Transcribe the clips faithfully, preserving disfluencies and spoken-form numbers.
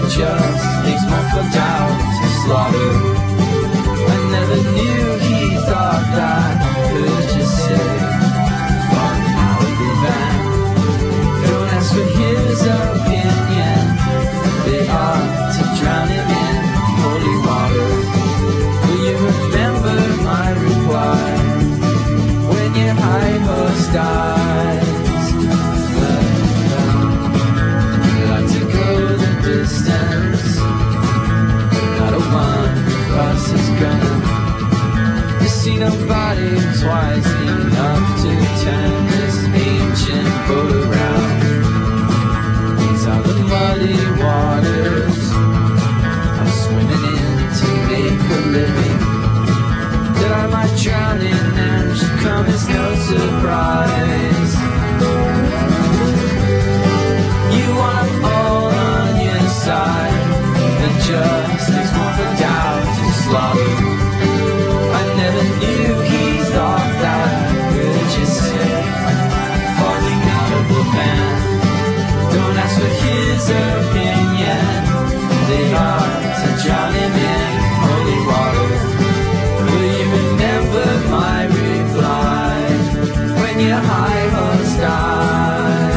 just leaves more for doubt to slaughter. I never knew he thought that could just say, falling out of the van. Don't ask for his opinion, they ought to drown him in holy water. Will you remember my reply when your high horse dies? Distance, not a one of us is gonna. You see nobody twice enough to turn this ancient boat around. These are the muddy waters I'm swimming in to make a living. That I might drown in and should come as no surprise. You want all and just leaves more for doubt to slaughter. I never knew he thought that could just say, falling out of the van. Don't ask for his opinion, they ought to drown him in holy water. Will you remember my reply when your high horse dies?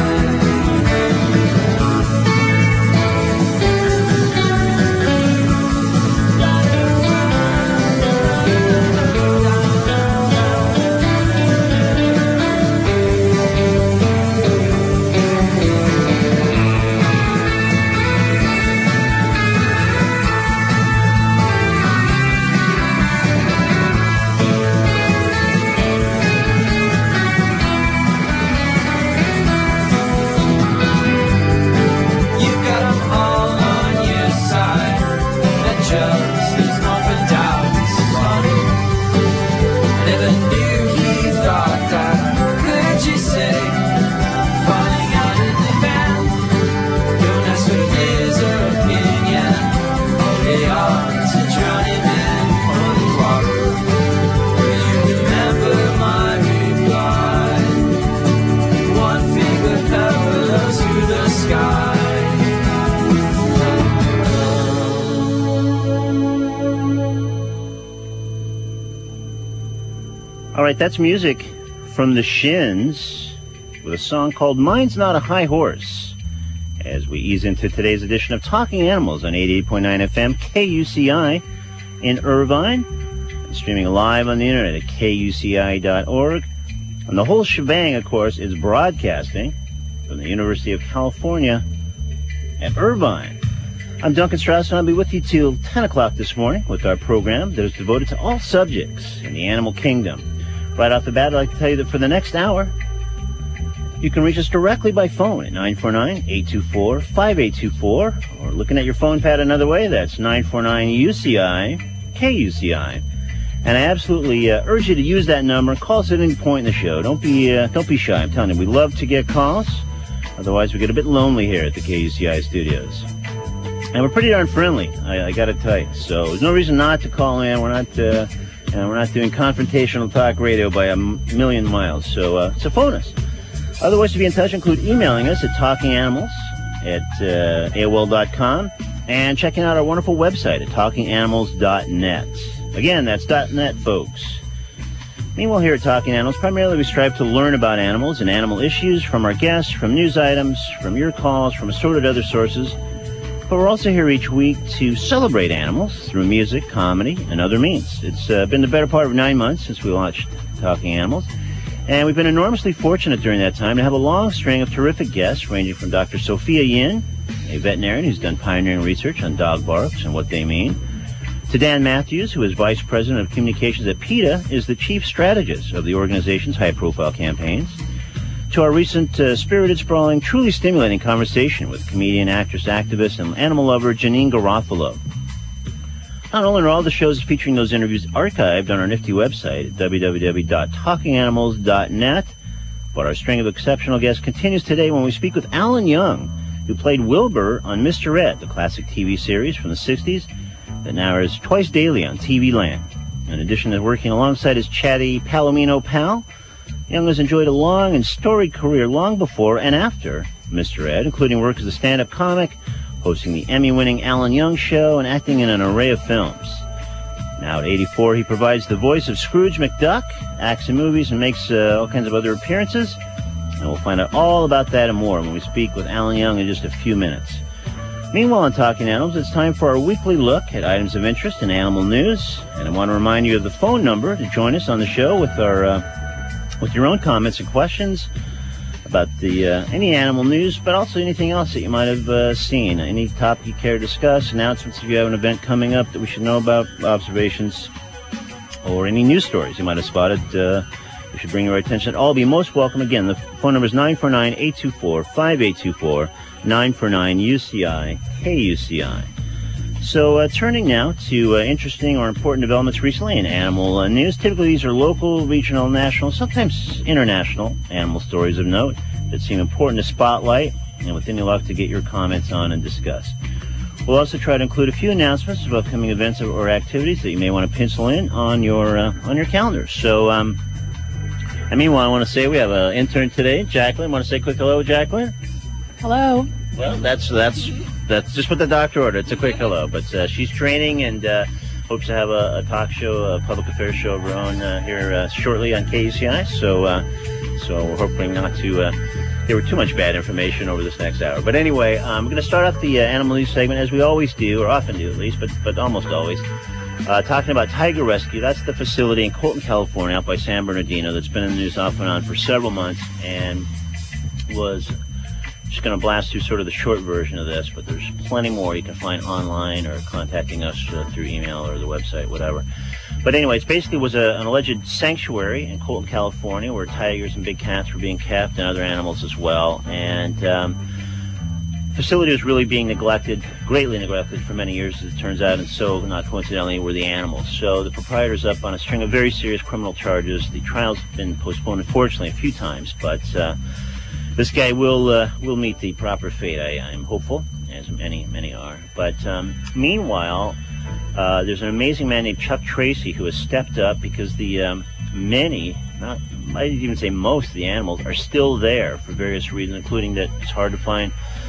All right, that's music from the Shins with a song called Mine's Not a High Horse, as we ease into today's edition of Talking Animals on eighty-eight point nine F M K U C I in Irvine, and streaming live on the internet at K U C I dot org. And the whole shebang, of course, is broadcasting from the University of California at Irvine. I'm Duncan Strauss, and I'll be with you till ten o'clock this morning with our program that is devoted to all subjects in the animal kingdom. Right off the bat, I'd like to tell you that for the next hour, you can reach us directly by phone at nine four nine, eight two four, five eight two four, or looking at your phone pad another way, that's nine four nine U C I, K U C I. And I absolutely uh, urge you to use that number. Call us at any point in the show. Don't be uh, don't be shy. I'm telling you, we love to get calls. Otherwise, we get a bit lonely here at the K U C I studios. And we're pretty darn friendly, I, I got to tell you. So there's no reason not to call in. We're not uh, uh, we're not doing confrontational talk radio by a m- million miles. So uh, so phone us. Other ways to be in touch include emailing us at talkinganimals at uh, A O L dot com and checking out our wonderful website at talking animals dot net. Again, that's .net, folks. Meanwhile, here at Talking Animals, primarily we strive to learn about animals and animal issues from our guests, from news items, from your calls, from assorted other sources. But we're also here each week to celebrate animals through music, comedy, and other means. It's uh, been the better part of nine months since we launched Talking Animals, and we've been enormously fortunate during that time to have a long string of terrific guests, ranging from Doctor Sophia Yin, a veterinarian who's done pioneering research on dog barks and what they mean, to Dan Matthews, who is Vice President of Communications at PETA, is the Chief Strategist of the organization's high-profile campaigns, to our recent uh, spirited, sprawling, truly stimulating conversation with comedian, actress, activist, and animal lover Janine Garofalo. Not only are all the shows featuring those interviews archived on our nifty website at w w w dot talking animals dot net, but our string of exceptional guests continues today when we speak with Alan Young, who played Wilbur on Mister Ed, the classic T V series from the sixties that now airs twice daily on T V Land. In addition to working alongside his chatty Palomino pal, Young has enjoyed a long and storied career long before and after Mister Ed, including work as a stand-up comic, hosting the Emmy-winning Alan Young Show and acting in an array of films. Now at eighty-four, he provides the voice of Scrooge McDuck, acts in movies, and makes uh, all kinds of other appearances. And we'll find out all about that and more when we speak with Alan Young in just a few minutes. Meanwhile, on Talking Animals, it's time for our weekly look at items of interest in animal news. And I want to remind you of the phone number to join us on the show with our uh, with your own comments and questions about the uh, any animal news, but also anything else that you might have uh, seen, any topic you care to discuss, announcements if you have an event coming up that we should know about, observations, or any news stories you might have spotted. Uh, we should bring your attention. All be most welcome. Again, the phone number is nine four nine, eight two four, five eight two four. nine four nine U C I K U C I. So uh, turning now to uh, interesting or important developments recently in animal uh, news. Typically these are local, regional, national, sometimes international animal stories of note that seem important to spotlight and with any luck to get your comments on and discuss. We'll also try to include a few announcements of upcoming events or activities that you may want to pencil in on your uh, on your calendar. So um, I meanwhile, I want to say we have an intern today, Jacqueline. Want to say a quick hello, Jacqueline? Hello. Well, that's that's that's just what the doctor ordered. It's a quick hello, but uh, she's training and uh, hopes to have a, a talk show, a public affairs show of her own uh, here uh, shortly on K U C I. So, uh, so we're hoping not to uh, give her too much bad information over this next hour. But anyway, I'm going to start off the uh, animal news segment as we always do, or often do at least, but but almost always. Uh, talking about Tiger Rescue. That's the facility in Colton, California, out by San Bernardino, that's been in the news off and on for several months, and was just going to blast through sort of the short version of this, but there's plenty more you can find online or contacting us uh, through email or the website, whatever. But anyway, it basically was a, an alleged sanctuary in Colton, California, where tigers and big cats were being kept and other animals as well. And um, the facility was really being neglected, greatly neglected for many years, as it turns out, and so, not coincidentally, were the animals. So the proprietor's up on a string of very serious criminal charges. The trial's been postponed, unfortunately, a few times, but uh, this guy will uh, will meet the proper fate, I, I'm hopeful, as many, many are. But um, meanwhile, uh, there's an amazing man named Chuck Tracy who has stepped up because the um, many, not, I didn't even say most of the animals, are still there for various reasons, including that it's hard to find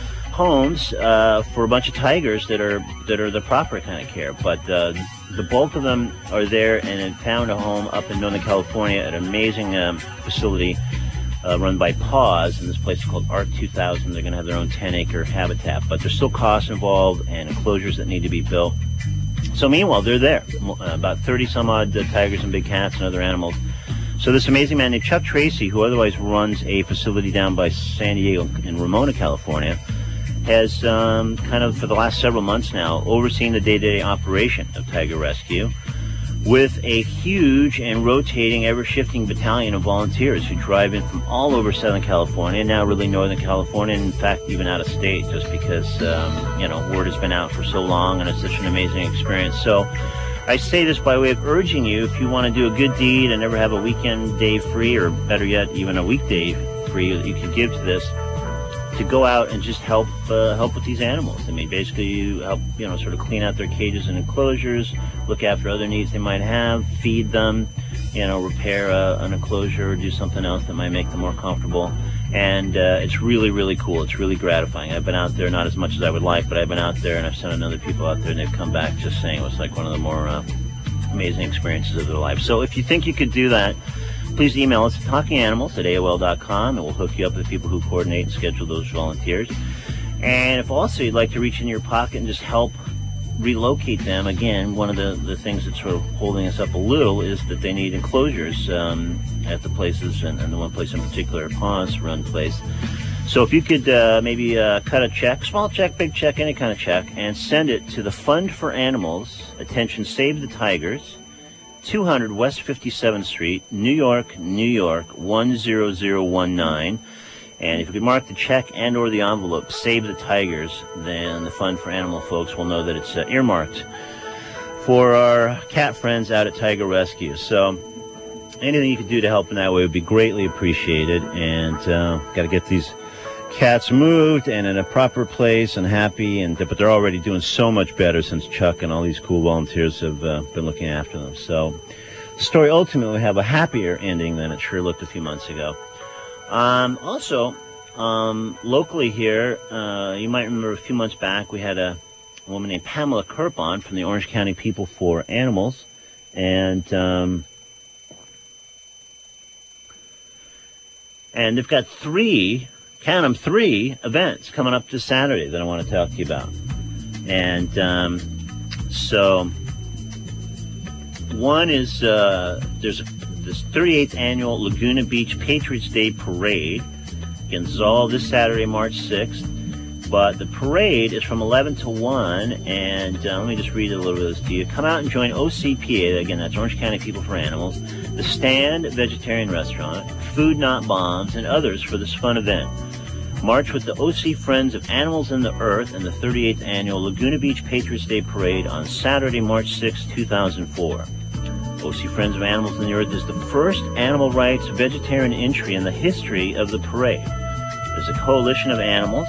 homes uh, for a bunch of tigers that are that are the proper kind of care. But uh, the bulk of them are there and have found a home up in Northern California at an amazing um, facility Uh, run by PAWS, and this place is called ARC two thousand. They're going to have their own ten-acre habitat, but there's still costs involved and enclosures that need to be built. So meanwhile, they're there, uh, about thirty some odd uh, tigers and big cats and other animals. So this amazing man named Chuck Tracy, who otherwise runs a facility down by San Diego in Ramona, California, has um, kind of for the last several months now overseen the day-to-day operation of Tiger Rescue, with a huge and rotating, ever-shifting battalion of volunteers who drive in from all over Southern California, now really Northern California, and in fact even out of state, just because um, you know, word has been out for so long and it's such an amazing experience. So I say this by way of urging you, if you want to do a good deed and never have a weekend day free, or better yet, even a weekday free that you can give to this, to go out and just help uh, help with these animals. I mean, basically you help, you know, sort of clean out their cages and enclosures, look after other needs they might have, feed them, you know, repair uh, an enclosure or do something else that might make them more comfortable. And uh, it's really, really cool. It's really gratifying. I've been out there, not as much as I would like, but I've been out there and I've sent other people out there and they've come back just saying it was like one of the more uh, amazing experiences of their life. So if you think you could do that, please email us at talking animals at A O L dot com, and we'll hook you up with people who coordinate and schedule those volunteers. And if also you'd like to reach in your pocket and just help relocate them, again, one of the, the things that's sort of holding us up a little is that they need enclosures um, at the places, and, and the one place in particular, PAWS run place. So if you could uh, maybe uh, cut a check, small check, big check, any kind of check, and send it to the Fund for Animals, attention, Save the Tigers, two hundred West fifty-seventh Street, New York, New York, one zero zero one nine. And if you could mark the check and or the envelope, Save the Tigers, then the Fund for Animal folks will know that it's uh, earmarked for our cat friends out at Tiger Rescue. So anything you could do to help in that way would be greatly appreciated. And uh, got to get these cats moved and in a proper place and happy, and but they're already doing so much better since Chuck and all these cool volunteers have uh, been looking after them. So the story ultimately will have a happier ending than it sure looked a few months ago. Um, also, um, locally here, uh, you might remember a few months back we had a woman named Pamela Kerp on from the Orange County People for Animals, and um, and they've got three, count them, three events coming up this Saturday that I want to talk to you about. And um, so one is uh, there's a, this thirty-eighth annual Laguna Beach Patriots Day Parade. Again, this is all this Saturday, March sixth. But the parade is from eleven to one, and uh, let me just read a little bit of this to you. Come out and join O C P A, again, that's Orange County People for Animals, the Stand Vegetarian Restaurant, Food Not Bombs, and others for this fun event. March with the O C Friends of Animals and the Earth and the thirty-eighth Annual Laguna Beach Patriots Day Parade on Saturday, March sixth, two thousand four. O C Friends of Animals and the Earth is the first animal rights vegetarian entry in the history of the parade. There's a coalition of animals.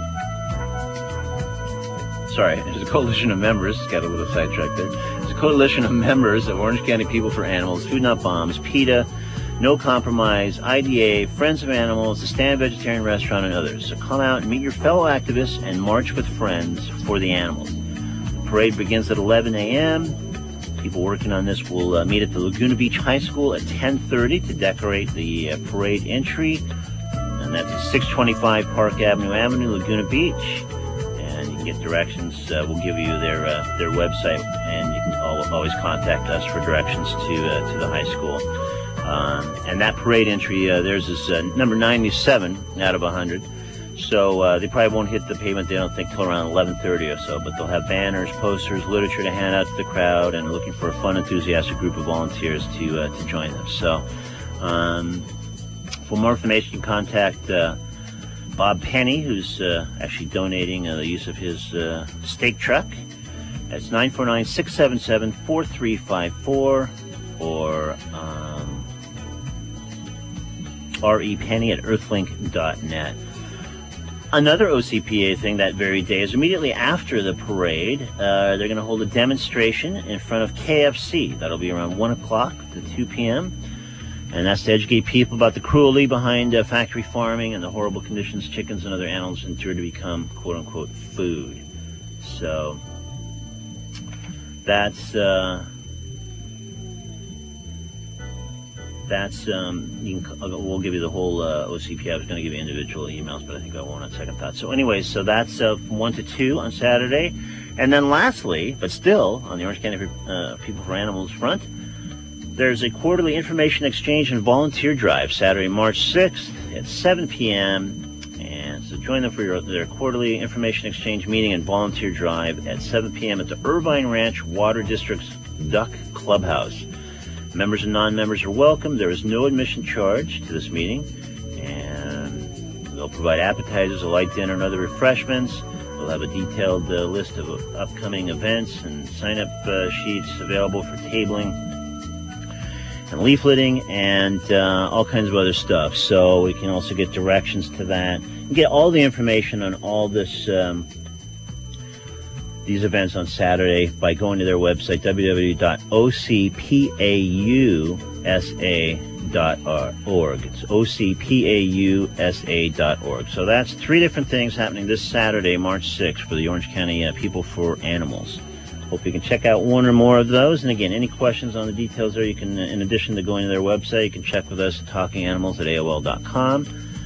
Sorry, there's a coalition of members. Got a little sidetracked there. There's a coalition of members of Orange County People for Animals, Food Not Bombs, PETA, No Compromise, I D A, Friends of Animals, the Stand Vegetarian Restaurant, and others. So come out and meet your fellow activists and march with friends for the animals. The parade begins at eleven a.m. People working on this will uh, meet at the Laguna Beach High School at ten thirty to decorate the uh, parade entry. And that's at six twenty-five Park Avenue Avenue, Laguna Beach. And you can get directions. Uh, we'll give you their uh, their website, and you can always contact us for directions to uh, to the high school. Um, and that parade entry, uh, theirs is uh, number ninety-seven out of one hundred. So uh, they probably won't hit the pavement, they don't think, till around eleven thirty or so. But they'll have banners, posters, literature to hand out to the crowd, and looking for a fun, enthusiastic group of volunteers to uh, to join them. So um, for more information, you can contact uh, Bob Penny, who's uh, actually donating uh, the use of his uh, steak truck. That's nine four nine, six seven seven, four three five four, or um, R E Penny at earthlink dot net. Another O C P A thing that very day is immediately after the parade, uh, they're going to hold a demonstration in front of K F C. That'll be around one o'clock to two p.m., and that's to educate people about the cruelty behind uh, factory farming and the horrible conditions chickens and other animals endure to become quote-unquote food. So that's uh, that's um, you can, we'll give you the whole uh, O C P A. I was going to give you individual emails, but I think I won't on second thought. So anyways, so that's uh, from one to two on Saturday. And then lastly, but still on the Orange County uh, People for Animals front, there's a quarterly information exchange and volunteer drive Saturday, March sixth at seven p.m. And so join them for your, their quarterly information exchange meeting and volunteer drive at seven p.m. at the Irvine Ranch Water District's Duck Clubhouse. Members and non-members are welcome. There is no admission charge to this meeting, and they'll provide appetizers, a light dinner, and other refreshments. We'll have a detailed uh, list of uh, upcoming events and sign-up uh, sheets available for tabling and leafleting, and uh, all kinds of other stuff. So we can also get directions to that and get all the information on all this um, these events on Saturday by going to their website, w w w dot o c p a u s a dot org. It's o c p a u s a dot org. So that's three different things happening this Saturday, March sixth, for the Orange County uh, People for Animals. Hope you can check out one or more of those. And again, any questions on the details there, you can, in addition to going to their website, you can check with us at talking animals at a o l dot com.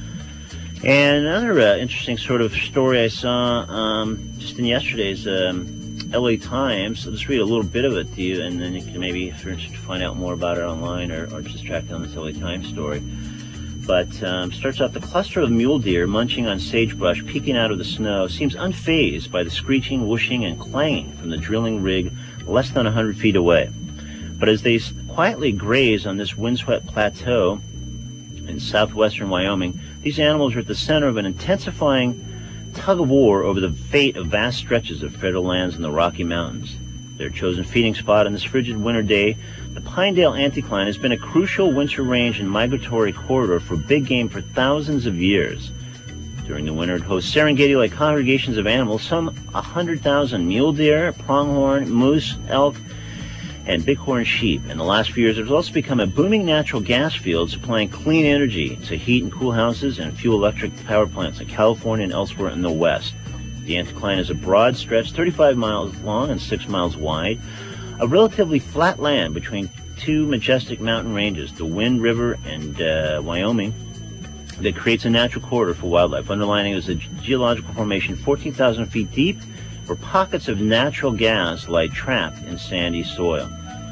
And another uh, interesting sort of story I saw um, just in yesterday's um, L A Times. So I'll just read a little bit of it to you, and then you can maybe, if you're interested, find out more about it online, or, or just track down this L A Times story. But um, starts off, the cluster of mule deer munching on sagebrush peeking out of the snow seems unfazed by the screeching, whooshing, and clanging from the drilling rig less than one hundred feet away. But as they quietly graze on this windswept plateau in southwestern Wyoming, these animals are at the center of an intensifying tug-of-war over the fate of vast stretches of federal lands in the Rocky Mountains. Their chosen feeding spot on this frigid winter day, the Pinedale Anticline has been a crucial winter range and migratory corridor for big game for thousands of years. During the winter, it hosts Serengeti-like congregations of animals, some one hundred thousand mule deer, pronghorn, moose, elk, and bighorn sheep. In the last few years, there's also become a booming natural gas field supplying clean energy to heat and cool houses and fuel electric power plants in California and elsewhere in the West. The anticline is a broad stretch, thirty-five miles long and six miles wide, a relatively flat land between two majestic mountain ranges, the Wind River and uh, Wyoming, that creates a natural corridor for wildlife. Underlining is a geological formation fourteen thousand feet deep, where pockets of natural gas lie trapped in sandy soil.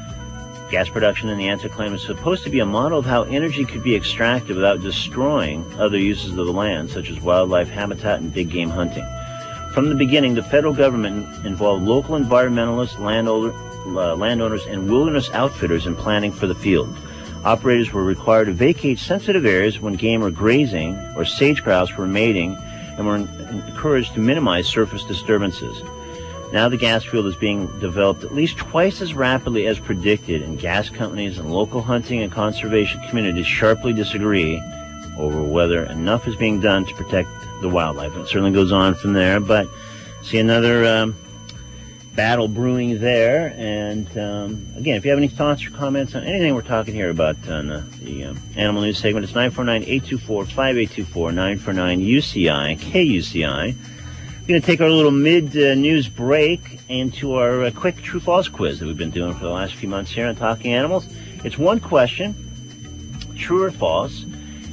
Gas production in the anticline is supposed to be a model of how energy could be extracted without destroying other uses of the land, such as wildlife habitat and big game hunting. From the beginning, the federal government involved local environmentalists, landowner, uh, landowners, and wilderness outfitters in planning for the field. Operators were required to vacate sensitive areas when game were grazing or sage grouse were mating, and were encouraged to minimize surface disturbances. Now the gas field is being developed at least twice as rapidly as predicted, and gas companies and local hunting and conservation communities sharply disagree over whether enough is being done to protect the wildlife. It certainly goes on from there, but see another um, battle brewing there. And um, again, if you have any thoughts or comments on anything we're talking here about on uh, the um, Animal News segment, it's nine four nine, eight two four, five eight two four, nine four nine U C I, K U C I. We're going to take our little mid-news uh, break into our uh, quick true-false quiz that we've been doing for the last few months here on Talking Animals. It's one question, true or false,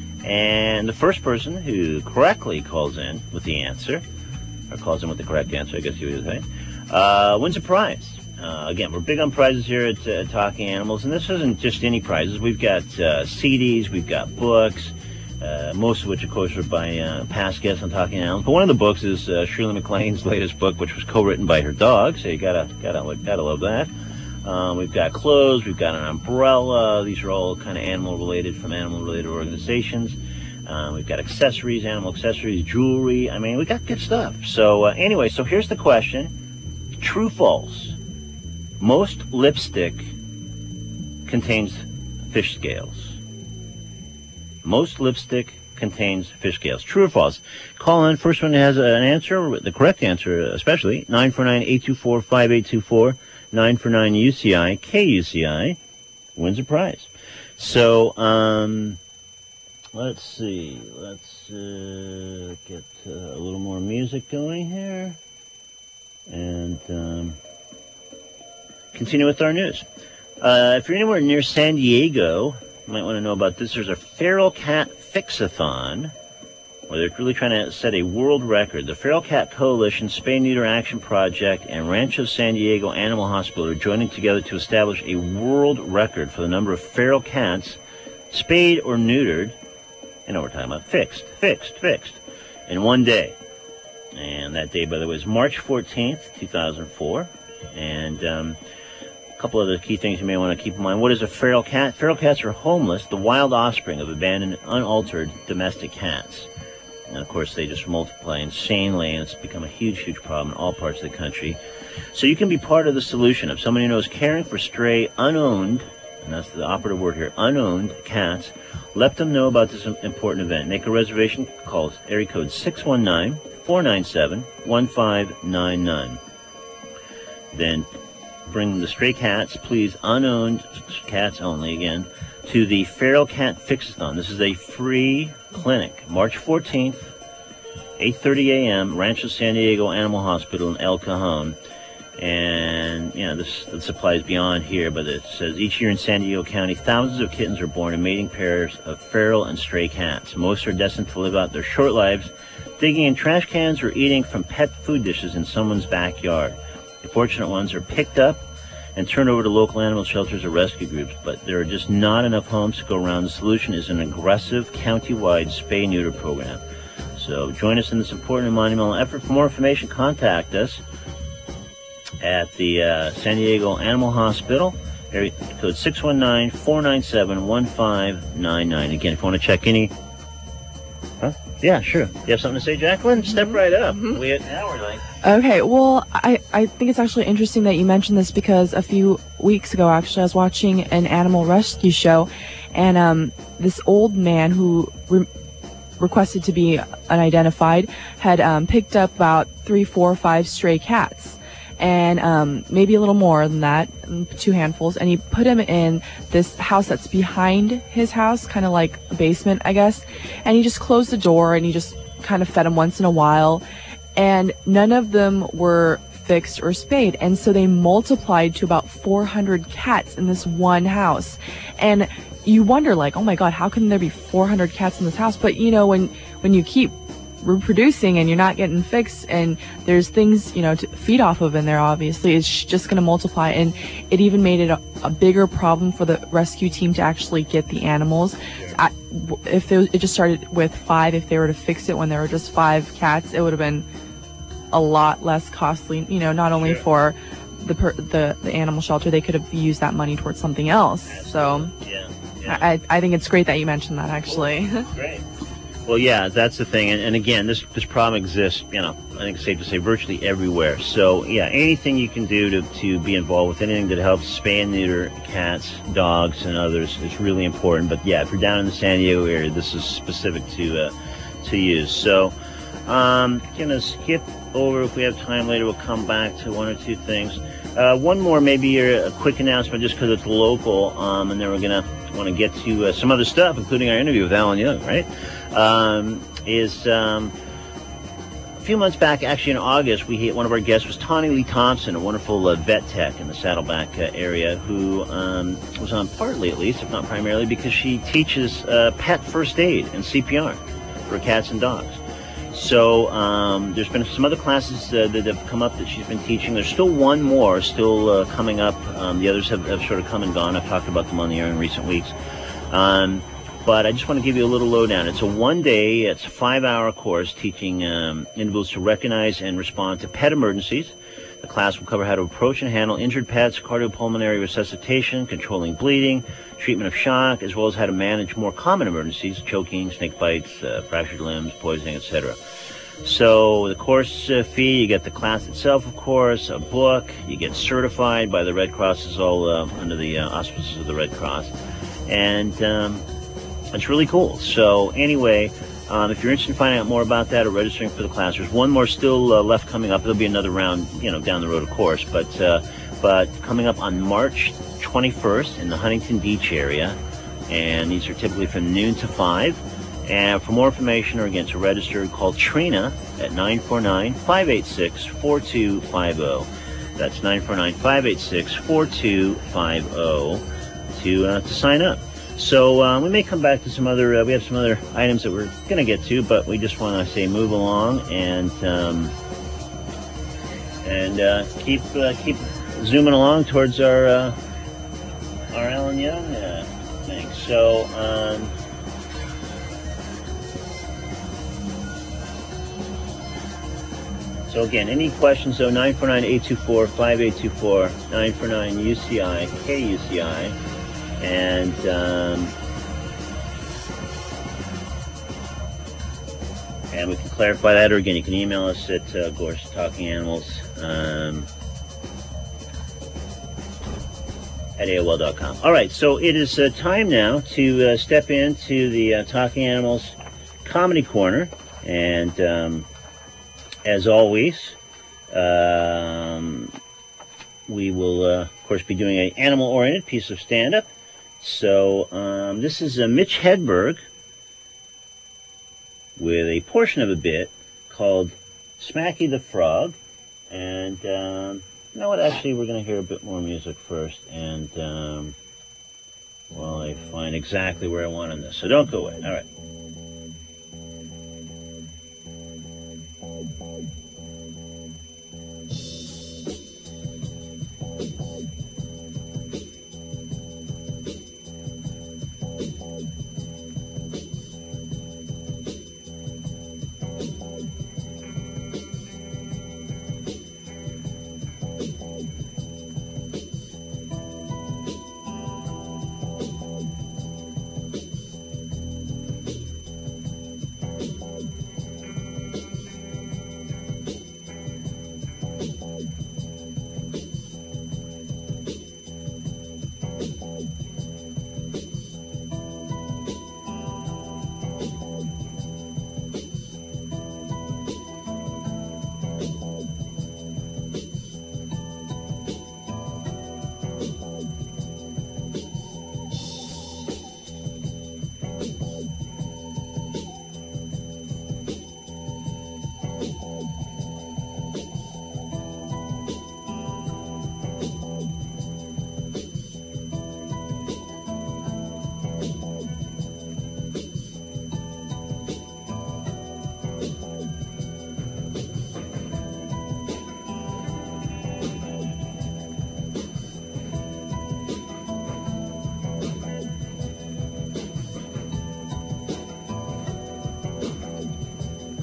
and the first person who correctly calls in with the answer, or calls in with the correct answer, I guess you would say, uh, wins a prize. Uh, again, we're big on prizes here at uh, Talking Animals, and this isn't just any prizes. We've got uh, C Ds, we've got books, uh, most of which, of course, are by uh, past guests on Talking Animals. But one of the books is uh, Shirley MacLaine's latest book, which was co-written by her dog, so you gotta gotta gotta love that. Um, we've got clothes, we've got an umbrella. These are all kind of animal-related from animal-related organizations. Uh, we've got accessories, animal accessories, jewelry. I mean, we got good stuff. So uh, anyway, so here's the question. True, false. Most lipstick contains fish scales. Most lipstick contains fish scales. True or false? Call in. First one has an answer, the correct answer especially, nine four nine, eight two four, five eight two four. nine four nine U C I, K U C I, wins a prize. So, um, let's see. Let's uh, get uh, a little more music going here. And um, continue with our news. Uh, if you're anywhere near San Diego, you might want to know about this. There's a feral cat fix-a-thon, where they're really trying to set a world record. The Feral Cat Coalition, Spay Neuter Action Project, and Rancho San Diego Animal Hospital are joining together to establish a world record for the number of feral cats spayed or neutered, you know what we're talking about, fixed, fixed, fixed, in one day. And that day, by the way, is March fourteenth, two thousand four. And um, a couple other key things you may want to keep in mind. What is a feral cat? Feral cats are homeless, the wild offspring of abandoned, unaltered domestic cats. And, of course, they just multiply insanely, and it's become a huge, huge problem in all parts of the country. So you can be part of the solution. If somebody knows caring for stray, unowned, and that's the operative word here, unowned cats, let them know about this important event. Make a reservation. Call area code six one nine, four nine seven, one five nine nine. Then bring the stray cats, please, unowned cats only, again, to the Feral Cat Fix-a-thon. This is a free clinic, March fourteenth, eight thirty a.m., Rancho San Diego Animal Hospital in El Cajon. And, you know, this, this applies beyond here, but it says each year in San Diego County, thousands of kittens are born in mating pairs of feral and stray cats. Most are destined to live out their short lives, digging in trash cans or eating from pet food dishes in someone's backyard. The fortunate ones are picked up and turned over to local animal shelters or rescue groups, but there are just not enough homes to go around. The solution is an aggressive, county-wide spay-neuter program. So join us in this important and monumental effort. For more information, contact us at the uh, San Diego Animal Hospital, area code six one nine, four nine seven, one five nine nine. Again, if you want to check any... Huh? Yeah, sure. You have something to say, Jacqueline? Step right up. Mm-hmm. We had an hour, like... Okay, well, I, I think it's actually interesting that you mentioned this because a few weeks ago, actually, I was watching an animal rescue show, and um, this old man who re- requested to be unidentified had um, picked up about three, four, five stray cats. and um, maybe a little more than that, two handfuls, and he put him in this house that's behind his house, kind of like a basement, I guess, and he just closed the door, and he just kind of fed them once in a while, and none of them were fixed or spayed, and so they multiplied to about four hundred cats in this one house. And you wonder, like, oh my god, how can there be four hundred cats in this house? But you know, when when you keep reproducing and you're not getting fixed, and there's things, you know, to feed off of in there, obviously it's just going to multiply. And it even made it a, a bigger problem for the rescue team to actually get the animals. I, if it, it just started with five, if they were to fix it when there were just five cats, it would have been a lot less costly, you know, not only Sure. for the, per, the the animal shelter, they could have used that money towards something else. So Yeah. yeah. I, I think it's great that you mentioned that, actually. Great. Well, yeah, that's the thing. And, and again, this this problem exists, you know, I think it's safe to say virtually everywhere. So, yeah, anything you can do to, to be involved with anything that helps spay and neuter cats, dogs, and others is really important. But, yeah, if you're down in the San Diego area, this is specific to, uh, to you. So, um, going to skip over. If we have time later, we'll come back to one or two things. Uh, one more, maybe a quick announcement just because it's local, um, and then we're going to want to get to uh, some other stuff, including our interview with Alan Young, right? Um, is um, a few months back, actually in August, we one of our guests was Tawny Lee Thompson, a wonderful uh, vet tech in the Saddleback uh, area, who um, was on partly, at least, if not primarily, because she teaches uh, pet first aid and C P R for cats and dogs. So um, there's been some other classes uh, that have come up that she's been teaching. There's still one more still uh, coming up. Um, the others have, have sort of come and gone. I've talked about them on the air in recent weeks. Um, but I just want to give you a little lowdown. It's a one-day, it's a five-hour course teaching um, individuals to recognize and respond to pet emergencies. The class will cover how to approach and handle injured pets, cardiopulmonary resuscitation, controlling bleeding, treatment of shock, as well as how to manage more common emergencies, choking, snake bites, uh, fractured limbs, poisoning, et cetera. So the course uh, fee, you get the class itself, of course, a book, you get certified by the Red Cross, is all uh, under the uh, auspices of the Red Cross. And um, it's really cool. So anyway, Um, if you're interested in finding out more about that or registering for the class, there's one more still uh, left coming up. There'll be another round, you know, down the road, of course. But uh, but coming up on March twenty-first in the Huntington Beach area, and these are typically from noon to five. And for more information or again to register, call Trina at nine four nine, five eight six, four two five zero. That's nine four nine, five eight six, four two five zero to uh, to sign up. So uh, we may come back to some other, uh, we have some other items that we're going to get to, but we just want to say move along and um, and uh, keep uh, keep zooming along towards our uh, our Alan Young uh, thing. So um, so again, any questions? So nine four nine, eight two four, five eight two four, nine four nine U C I, K U C I. And um, and we can clarify that, or again, you can email us at uh, Gorse Talking Animals um, at A O L dot com. All right, so it is uh, time now to uh, step into the uh, Talking Animals Comedy Corner, and um, as always, um, we will, uh, of course, be doing an animal-oriented piece of stand-up. So um, this is uh, Mitch Hedberg with a portion of a bit called Smacky the Frog. And um, you know what? Actually, we're going to hear a bit more music first. And um, while I find exactly where I want on this. So don't go away. All right.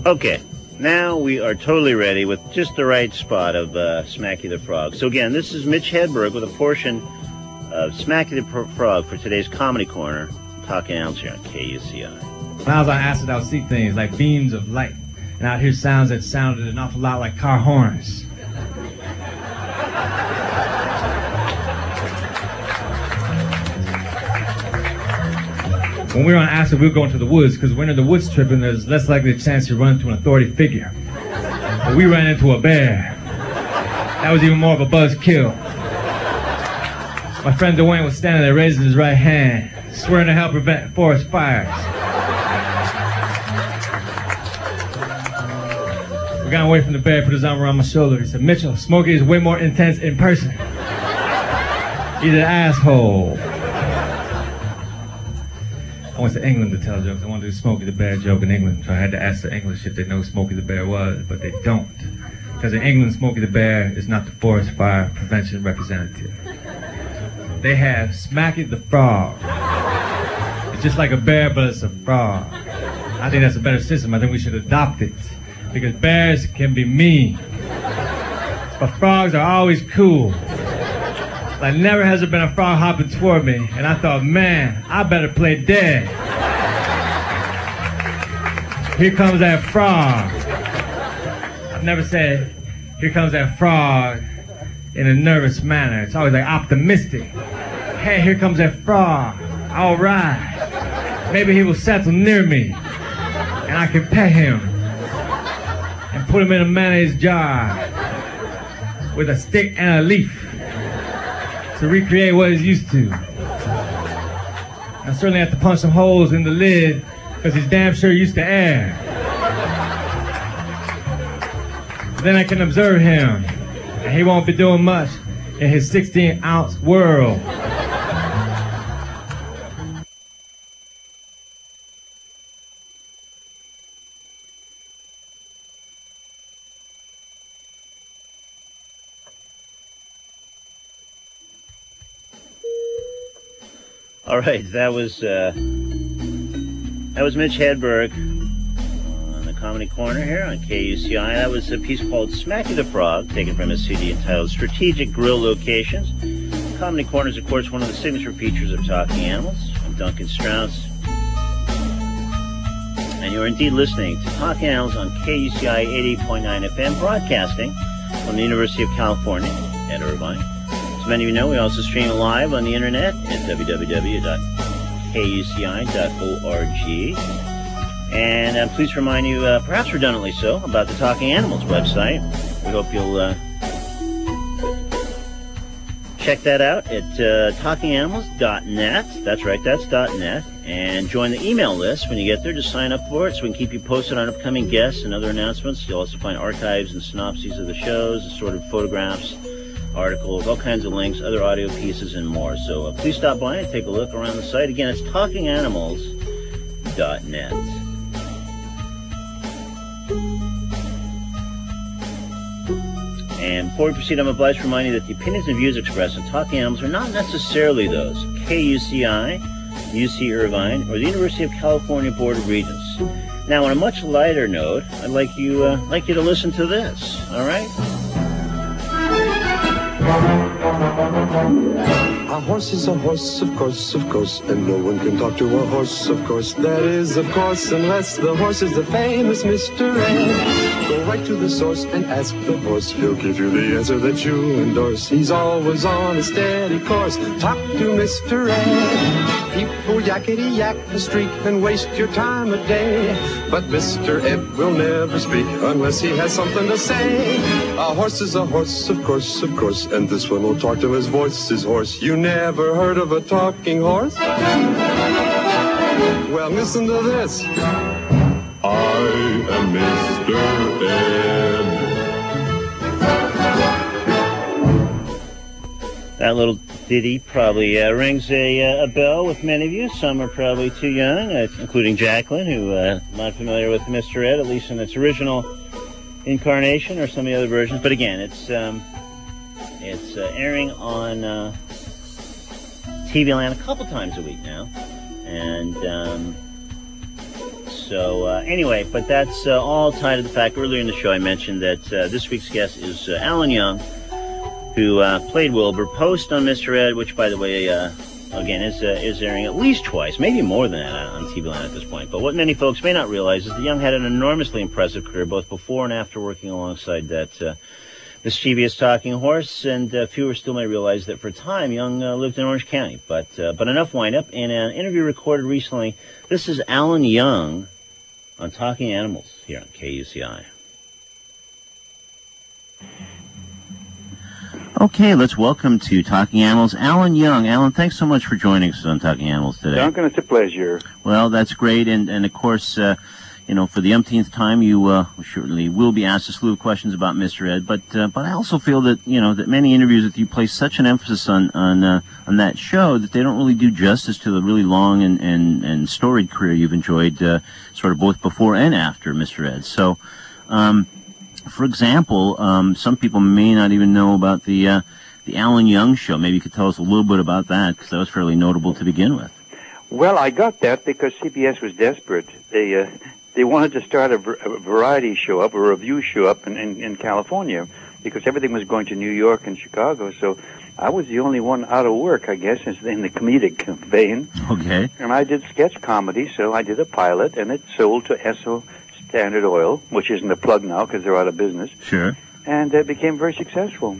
Okay, now we are totally ready with just the right spot of uh, Smacky the Frog. So again, this is Mitch Hedberg with a portion of Smacky the Frog for today's Comedy Corner. Talking Animals here on K U C I. When I was on acid, I would see things like beams of light, and I'd hear sounds that sounded an awful lot like car horns. When we were on acid, we would go into the woods, because when you're in the woods tripping, there's less likely a chance you run into an authority figure. But we ran into a bear. That was even more of a buzzkill. My friend Dwayne was standing there raising his right hand, swearing to help prevent forest fires. We got away from the bear, put his arm around my shoulder. He said, Mitchell, Smokey is way more intense in person. He's an asshole. I went to England to tell jokes. I wanted to do Smokey the Bear joke in England, so I had to ask the English if they know who Smokey the Bear was, but they don't. Because in England, Smokey the Bear is not the forest fire prevention representative. They have Smacky the Frog. It's just like a bear, but it's a frog. I think that's a better system. I think we should adopt it. Because bears can be mean. But frogs are always cool. Like, never has there been a frog hopping toward me, and I thought, man, I better play dead. Here comes that frog. I've never said, here comes that frog in a nervous manner. It's always like optimistic. Hey, here comes that frog. All right. Maybe he will settle near me, and I can pet him and put him in a mayonnaise jar with a stick and a leaf to recreate what he's used to. I certainly have to punch some holes in the lid because he's damn sure used to air. Then I can observe him, and he won't be doing much in his sixteen ounce world. All right, that was uh, that was Mitch Hedberg on the Comedy Corner here on K U C I. That was a piece called Smacky the Frog, taken from his C D entitled Strategic Grill Locations. Comedy Corner is, of course, one of the signature features of Talking Animals. I'm Duncan Strauss, and you're indeed listening to Talking Animals on K U C I eighty-eight point nine F M, broadcasting from the University of California at Irvine. As many of you know, we also stream live on the internet at w w w dot k u c i dot org. And I'm pleased to remind you, uh, perhaps redundantly so, about the Talking Animals website. We hope you'll uh, check that out at uh, talking animals dot net. That's right, that's .net. And join the email list when you get there. Just sign up for it so we can keep you posted on upcoming guests and other announcements. You'll also find archives and synopses of the shows, assorted photographs, articles, all kinds of links, other audio pieces, and more. So uh, please stop by and take a look around the site. Again, it's talking animals dot net. And before we proceed, I'm obliged to remind you that the opinions and views expressed on Talking Animals are not necessarily those of K U C I, U C Irvine, or the University of California Board of Regents. Now, on a much lighter note, I'd like you, uh, like you to listen to this, all right? A horse is a horse, of course, of course, and no one can talk to a horse, of course. That is, of course, unless the horse is the famous Mister Ed. Go right to the source and ask the horse. He'll give you the answer that you endorse. He's always on a steady course. Talk to Mister Ed. People yakety yak the street and waste your time a day. But Mister Ed will never speak unless he has something to say. A horse is a horse, of course, of course, and this one will talk to his voice, his horse. You never heard of a talking horse? Well, listen to this. I am Mister Ed. That little ditty probably uh, rings a, uh, a bell with many of you. Some are probably too young, uh, including Jacqueline, who uh, not familiar with Mister Ed, at least in its original incarnation, or some of the other versions. But again, it's um, it's uh, airing on uh, T V Land a couple times a week now, and um, So uh, anyway, but that's uh, all tied to the fact earlier in the show I mentioned that uh, this week's guest is uh, Alan Young, who uh, played Wilbur Post on Mister Ed, which, by the way, uh, again, is uh, is airing at least twice, maybe more than that on T V Land at this point. But what many folks may not realize is that Young had an enormously impressive career, both before and after working alongside that uh, mischievous talking horse, and uh, fewer still may realize that for a time, Young uh, lived in Orange County. But uh, but enough wind-up. In an interview recorded recently, this is Alan Young on Talking Animals here on K U C I. Okay, let's welcome to Talking Animals, Alan Young. Alan, thanks so much for joining us on Talking Animals today. Duncan, it's a pleasure. Well, that's great, and, and of course, uh, you know, for the umpteenth time, you uh, surely will be asked a slew of questions about Mister Ed, but uh, but I also feel that, you know, that many interviews that you place such an emphasis on on uh, on that show that they don't really do justice to the really long and, and, and storied career you've enjoyed, uh, sort of both before and after Mister Ed. So, um, for example, um, some people may not even know about the uh, the Alan Young Show. Maybe you could tell us a little bit about that, because that was fairly notable to begin with. Well, I got that because C B S was desperate. They uh, they wanted to start a, a variety show up, a review show up in, in, in California, because everything was going to New York and Chicago. So I was the only one out of work, I guess, in the comedic vein. Okay. And I did sketch comedy, so I did a pilot, and it sold to Esso Standard Oil, which isn't a plug now because they're out of business. Sure. And it became very successful.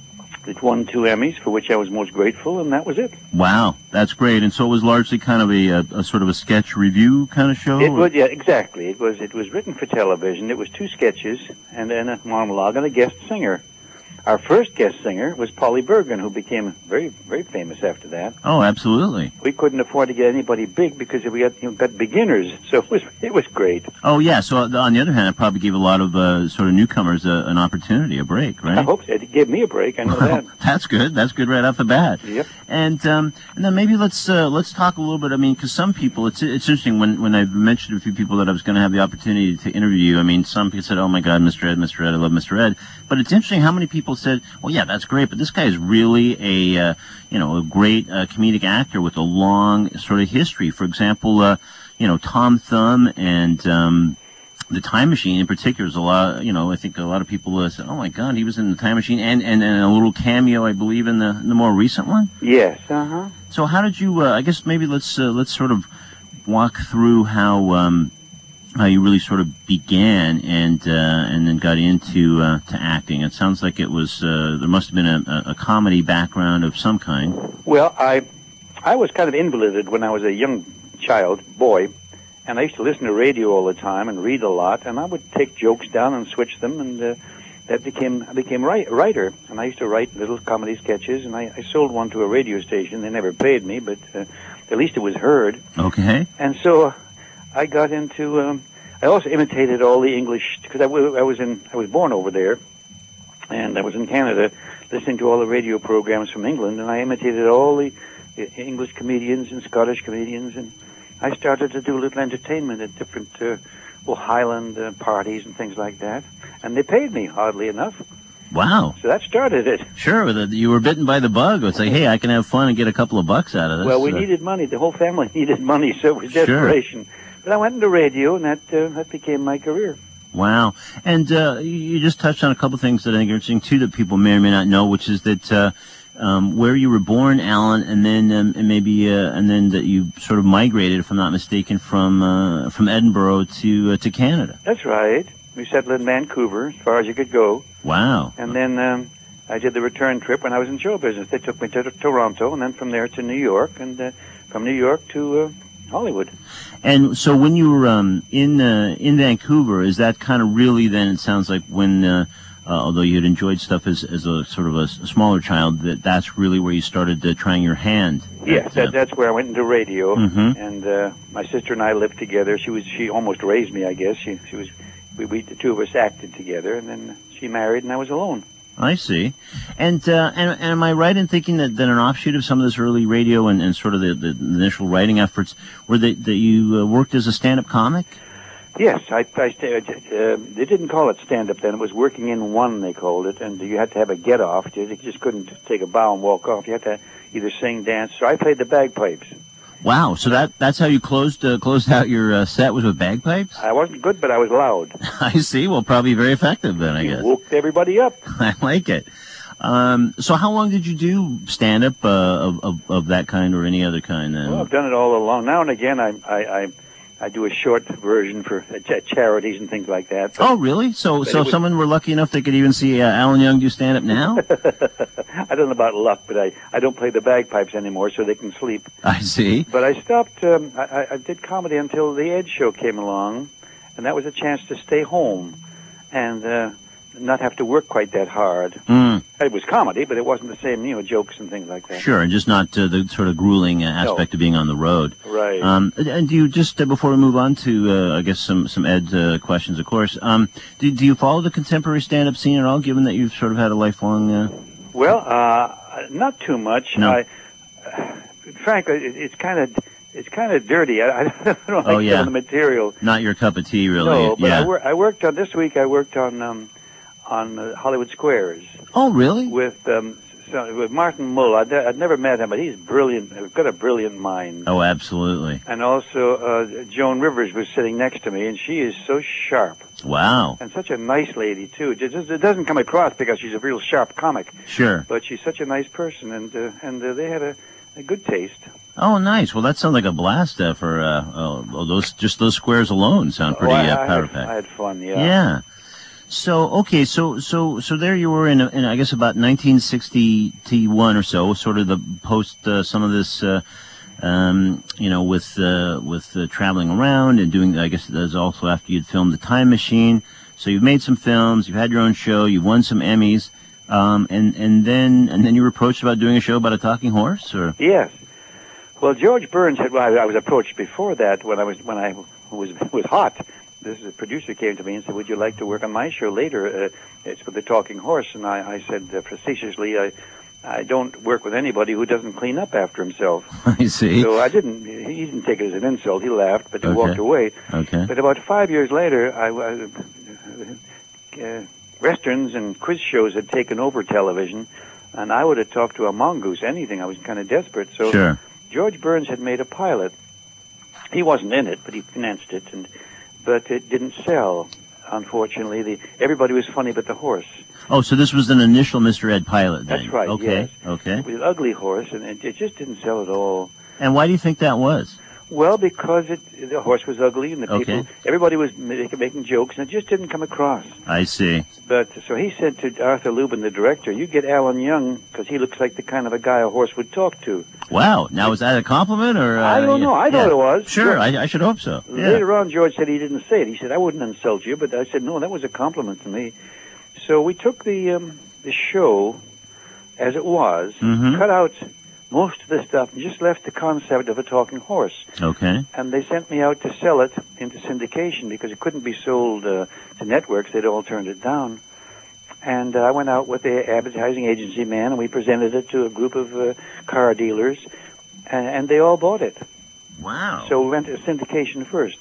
It won two Emmys, for which I was most grateful, and that was it. Wow, that's great. And so it was largely kind of a, a, a sort of a sketch review kind of show? It was, yeah, exactly. It was it was written for television. It was two sketches and then a monologue and a guest singer. Our first guest singer was Polly Bergen, who became very, very famous after that. Oh, absolutely. We couldn't afford to get anybody big because we got, you know, got beginners, so it was it was great. Oh, yeah. So on the other hand, it probably gave a lot of uh, sort of newcomers uh, an opportunity, a break, right? I hope so. It gave me a break. I know that. That's good. That's good right off the bat. Yep. And um, and then maybe let's uh, let's talk a little bit. I mean, because some people, it's it's interesting when when I've mentioned to a few people that I was going to have the opportunity to interview you. I mean, some people said, "Oh my God, Mister Ed, Mister Ed, I love Mister Ed." But it's interesting how many people said, "Well, yeah, that's great, but this guy is really a uh, you know a great uh, comedic actor with a long sort of history." For example, uh, you know, Tom Thumb and um, The Time Machine in particular is a lot. You know, I think a lot of people uh, said, "Oh my God, he was in The Time Machine," and, and and a little cameo, I believe, in the in the more recent one. Yes. Uh huh. So how did you? Uh, I guess maybe let's uh, let's sort of walk through how. Um, how you really sort of began and uh, and then got into uh, to acting. It sounds like it was uh, there must have been a, a comedy background of some kind. Well, I I was kind of invalided when I was a young child, boy, and I used to listen to radio all the time and read a lot, and I would take jokes down and switch them, and uh, that became I became write, writer, and I used to write little comedy sketches, and I, I sold one to a radio station. They never paid me, but uh, at least it was heard. Okay. And so I got into. Um, I also imitated all the English because I, w- I was in. I was born over there, and I was in Canada, listening to all the radio programs from England, and I imitated all the English comedians and Scottish comedians, and I started to do a little entertainment at different uh, well Highland uh, parties and things like that, and they paid me, oddly enough. Wow. So that started it. Sure, the, you were bitten by the bug. It's like, hey, I can have fun and get a couple of bucks out of this. Well, we uh, needed money. The whole family needed money, so it was desperation. Sure. But I went into radio, and that uh, that became my career. Wow. And uh, you just touched on a couple of things that I think are interesting, too, that people may or may not know, which is that uh, um, where you were born, Alan, and then um, and maybe uh, and then that you sort of migrated, if I'm not mistaken, from uh, from Edinburgh to uh, to Canada. That's right. We settled in Vancouver, as far as you could go. Wow. And then um, I did the return trip when I was in show business. They took me to Toronto, and then from there to New York, and uh, from New York to uh, Hollywood. And so when you were um, in uh, in Vancouver, is that kind of really then, it sounds like when, uh, uh, although you had enjoyed stuff as, as a sort of a, a smaller child, that that's really where you started uh, trying your hand? Yes, at, that, uh, that's where I went into radio, mm-hmm. and uh, my sister and I lived together. She was she almost raised me, I guess. She she was we, we the two of us acted together, and then she married, and I was alone. I see. And, uh, and and am I right in thinking that, that an offshoot of some of this early radio and, and sort of the, the initial writing efforts were that, that you uh, worked as a stand-up comic? Yes. I, I uh, they didn't call it stand-up then. It was working in one, they called it, and you had to have a get-off. You just couldn't take a bow and walk off. You had to either sing, dance. So I played the bagpipes. Wow. So that that's how you closed uh, closed out your uh, set was with bagpipes? I wasn't good, but I was loud. I see. Well, probably very effective then, I You guess. woke everybody up. I like it. Um, so how long did you do stand-up uh, of, of of that kind or any other kind then? Well, I've done it all along. Now and again, I I I, I do a short version for uh, ch- charities and things like that. Oh, really? So but so it if was- someone were lucky enough they could even see uh, Alan Young do stand-up now? I don't know about luck, but I, I don't play the bagpipes anymore, so they can sleep. I see. But I stopped. Um, I, I- I did comedy until the Ed Show came along, and that was a chance to stay home and uh, not have to work quite that hard. Mm, It was comedy, but it wasn't the same, you know, jokes and things like that. sure, and just not uh, the sort of grueling uh, aspect of being on the road. Right. Um, and do you just uh, before we move on to uh, I guess some some Ed uh, questions, of course. Um, do do you follow the contemporary stand-up scene at all? Given that you've sort of had a lifelong. Uh... Well, uh, not too much. No. I, uh, frankly, it, it's kind of it's kind of dirty. I, I don't like Oh, yeah. some of the material. Not your cup of tea, really. No, but yeah. I, wor- I worked on this week. I worked on um, on uh, Hollywood Squares Oh, really? with um, so, with Martin Mull. I'd, I'd never met him, but he's brilliant. Got a brilliant mind. Oh, absolutely. And also, uh, Joan Rivers was sitting next to me, and she is so sharp Wow. and such a nice lady too. It, just, it doesn't come across because she's a real sharp comic, Sure. but she's such a nice person, and uh, and uh, they had a, a good taste. Oh, nice. Well, that sounds like a blast uh, for uh, oh, those just those squares alone sound pretty Oh, I, uh, I, power had, packed. I had fun, yeah. Yeah. So okay, so so so there you were in, in I guess about nineteen sixty-one or so, sort of the post uh, some of this, uh, um, you know, with uh, with uh, traveling around and doing. I guess that's also after you'd filmed The Time Machine. So you've made some films, you've had your own show, you've won some Emmys, um, and and then and then you were approached about doing a show about a talking horse, or Yes. Well, George Burns had. Well, I, I was approached before that when I was when I was was hot. This a producer came to me and said, "Would you like to work on my show later? Uh, it's with the Talking Horse." And I, I said uh, facetiously, "I I don't work with anybody who doesn't clean up after himself." I see. So I didn't. He didn't take it as an insult. He laughed, but he Okay. walked away. Okay. But about five years later, I, I uh, westerns and quiz shows had taken over television, and I would have talked to a mongoose, anything. I was kind of desperate. So Sure. George Burns had made a pilot. He wasn't in it, but he financed it, and but it didn't sell. Unfortunately, the everybody was funny but the horse. Oh, so this was an initial Mister Ed pilot then? That's right, Okay. yes. Okay. It was an ugly horse, and it, it just didn't sell at all. And why do you think that was? Well, because it the horse was ugly, and the people, Okay. everybody was making, making jokes, and it just didn't come across. I see. But so he said to Arthur Lubin, the director, "You get Alan Young because he looks like the kind of a guy a horse would talk to." Wow. Now, is that a compliment or? Uh, I don't know. I thought yeah. it was. Sure. Yeah. I, I should hope so. Yeah. Later on, George said he didn't say it. He said, "I wouldn't insult you," but I said, "No, that was a compliment to me." So we took the um, the show as it was, Mhm. cut out most of the stuff, and just left the concept of a talking horse. Okay. And they sent me out to sell it into syndication because it couldn't be sold uh, to networks. They'd all turned it down. And uh, I went out with the advertising agency man, and we presented it to a group of uh, car dealers, and, and they all bought it. Wow. So we went to syndication first.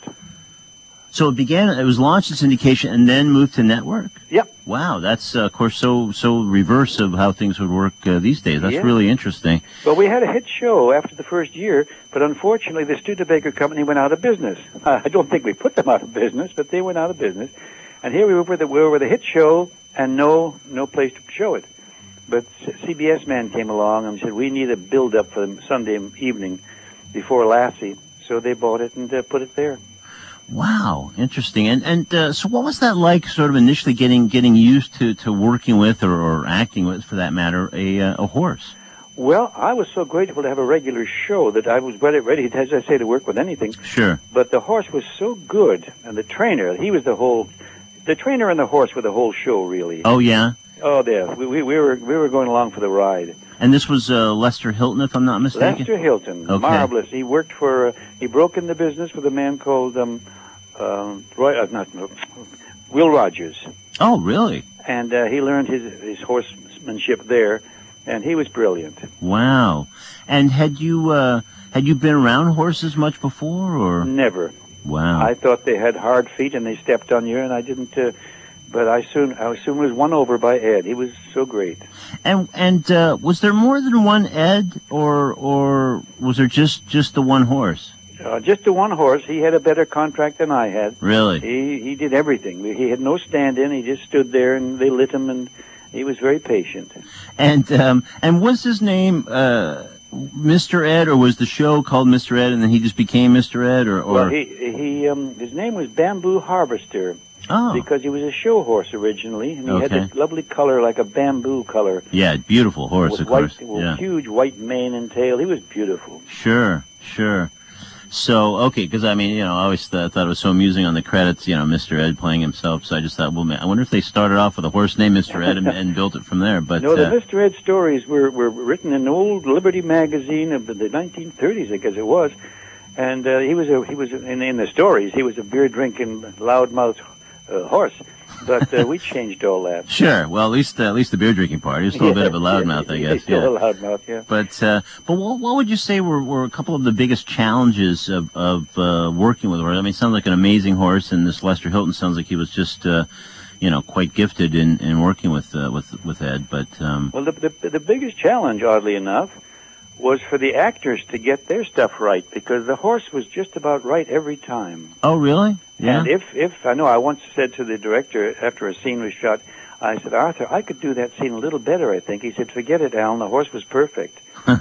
So it began. It was launched in syndication and then moved to network. Yep. Wow. That's uh, of course so so reverse of how things would work uh, these days. That's Yeah. really interesting. Well, we had a hit show after the first year, but unfortunately the Studebaker Company went out of business. I don't think we put them out of business, but they went out of business. And here we were with the, we were with a hit show and no no place to show it. But C B S man came along and said, "We need a build-up for the Sunday evening before Lassie." So they bought it and uh, put it there. Wow. Interesting. And and uh, so what was that like? Sort of initially getting getting used to, to working with or, or acting with, for that matter, a uh, a horse. Well, I was so grateful to have a regular show that I was ready, ready, as I say, to work with anything. Sure. But the horse was so good, and the trainer, he was the whole, the trainer and the horse were the whole show, really. Oh yeah. Oh, there. We, we, we were we were going along for the ride. And this was uh, Lester Hilton, if I'm not mistaken. Lester Hilton, Okay. marvelous. He worked for, uh, he broke in the business with a man called um, uh, Roy, uh, not no, Will Rogers, Oh, really? and uh, he learned his his horsemanship there, and he was brilliant. Wow. And had you uh, had you been around horses much before, or? Never. Wow. I thought they had hard feet and they stepped on you, and I didn't. Uh, but I soon I soon was won over by Ed. He was so great. And and uh, was there more than one Ed, or or was there just just the one horse? Uh, just the one horse. He had a better contract than I had. Really? He he did everything. He had no stand-in. He just stood there, and they lit him, and he was very patient. And um, and was his name uh, Mister Ed, or was the show called Mister Ed, and then he just became Mister Ed, or? or... Well, he he um, his name was Bamboo Harvester. Oh. Because he was a show horse originally, and he Okay. had this lovely color, like a bamboo color. Yeah, beautiful horse, with of white, course. with Yeah. huge white mane and tail. He was beautiful. Sure, sure. So, okay, because I mean, you know, I always th- thought it was so amusing on the credits, you know, Mister Ed playing himself. So I just thought, well, man, I wonder if they started off with a horse named Mister Ed and, and built it from there. But No, the uh, Mister Ed stories were, were written in an old Liberty magazine of the, the nineteen thirties, I guess it was. And uh, he was a he was a, in, in the stories he was a beer drinking, loudmouth uh, horse. But uh, we changed all that. Sure. Well, at least uh, at least the beer drinking part. He was still a bit of a loudmouth, I guess. He's still Yeah. a loudmouth, yeah. But uh, but what, what would you say were, were a couple of the biggest challenges of of uh, working with a horse? I mean, it sounds like an amazing horse, and this Lester Hilton sounds like he was just uh, you know quite gifted in, in working with uh, with with Ed. But um, Well, the, the the biggest challenge, oddly enough, was for the actors to get their stuff right, because the horse was just about right every time. oh, really? Yeah. And if, if I know, I once said to the director after a scene was shot, I said, Arthur, I could do that scene a little better, I think. He said, forget it, Alan, the horse was perfect.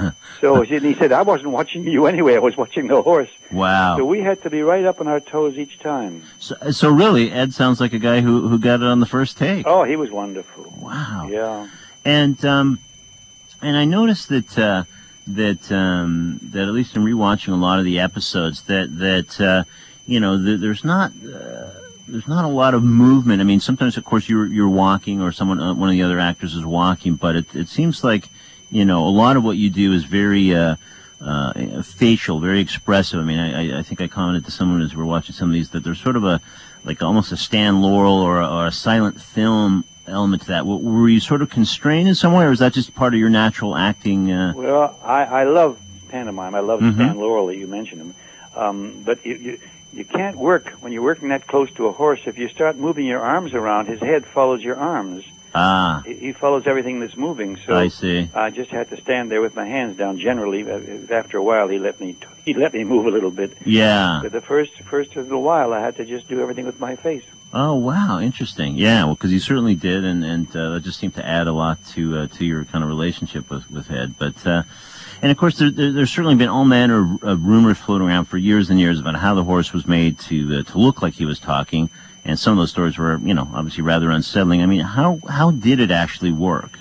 So he said, I wasn't watching you anyway, I was watching the horse. Wow. So we had to be right up on our toes each time. So, so really, Ed sounds like a guy who, who got it on the first take. Oh, he was wonderful. Wow. Yeah. And um, and I noticed that uh, that um, that at least in rewatching a lot of the episodes, that that uh, you know th- there's not uh, there's not a lot of movement. I mean, sometimes of course you're you're walking, or someone uh, one of the other actors is walking, but it it seems like you know a lot of what you do is very uh, uh, facial, very expressive. I mean, I, I think I commented to someone as we were watching some of these that there's sort of a like almost a Stan Laurel or a, or a silent film element to that. W- were you sort of constrained in some way, or is that just part of your natural acting? Uh... Well, I, I love pantomime. I love Mhm. Stan Laurel that you mentioned him. Um, but you, you you can't work when you're working that close to a horse. If you start moving your arms around, his head follows your arms. Ah, He, he follows everything that's moving. So I see. I just had to stand there with my hands down. Generally, uh, after a while, he let me he let me move a little bit. Yeah. But the first first little while, I had to just do everything with my face. Oh, wow, interesting. Yeah, well, because you certainly did, and and uh, that just seemed to add a lot to uh, to your kind of relationship with with Ed. But uh, and of course, there, there, there's certainly been all manner of rumors floating around for years and years about how the horse was made to uh, to look like he was talking, and some of those stories were, you know, obviously rather unsettling. I mean, how how did it actually work?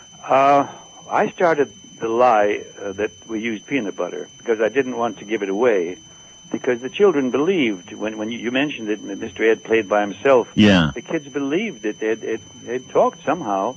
Uh, I started the lie uh, that we used peanut butter because I didn't want to give it away. Because the children believed, when when you, you mentioned it, and Mister Ed played by himself, Yeah. the kids believed it. It, it, it talked somehow.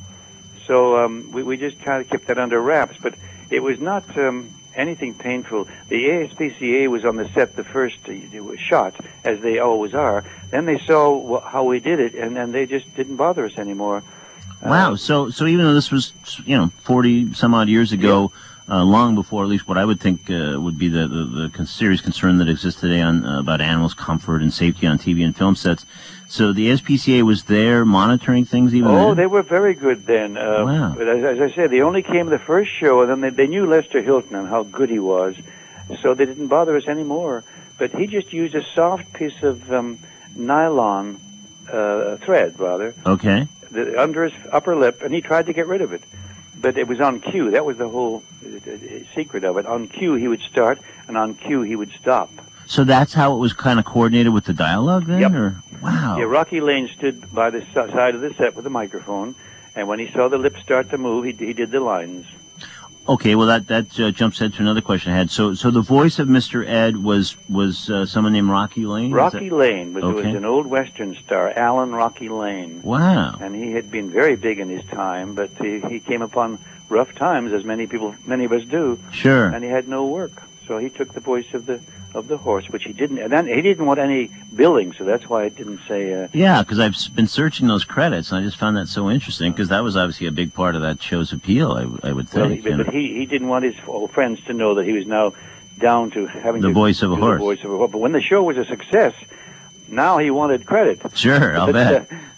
So um, we, we just kind of kept that under wraps. But it was not um, anything painful. The A S P C A was on the set the first uh, shot, as they always are. Then they saw wh- how we did it, and then they just didn't bother us anymore. Wow. Uh, So so even though this was, you know, forty some odd years ago. Uh, long before, at least what I would think uh, would be the, the, the con- serious concern that exists today on uh, about animals' comfort and safety on T V and film sets. So the S P C A was there monitoring things even Oh, then? they were very good then. Uh, Wow. But as, as I said, they only came the first show, and then they, they knew Lester Hilton and how good he was, so they didn't bother us anymore. But he just used a soft piece of um, nylon uh, thread, rather, Okay. the, under his upper lip, and he tried to get rid of it. But it was on cue. That was the whole uh, uh, secret of it. On cue, he would start, and on cue, he would stop. So that's how it was kind of coordinated with the dialogue then? Yep. Or wow. Yeah, Rocky Lane stood by the s- side of the set with a microphone, and when he saw the lips start to move, he, he did the lines. Okay, well that that uh, jumps ahead to another question I had. So so the voice of Mister Ed was was uh, someone named Rocky Lane? Is Rocky that- Lane was, Okay. was an old Western star, Alan Rocky Lane. Wow. And he had been very big in his time, but he, he came upon rough times, as many people, many of us do, Sure. and he had no work. So he took the voice of the of the horse, which he didn't. And then he didn't want any billing, so that's why I didn't say. Uh, Yeah, because I've s- been searching those credits, and I just found that so interesting, because that was obviously a big part of that show's appeal, I, w- I would well, think. he, you know. but he he didn't want his old friends to know that he was now down to having The to voice of a do horse. The voice of a horse. But when the show was a success, now he wanted credit. Sure, I'll But, bet. uh,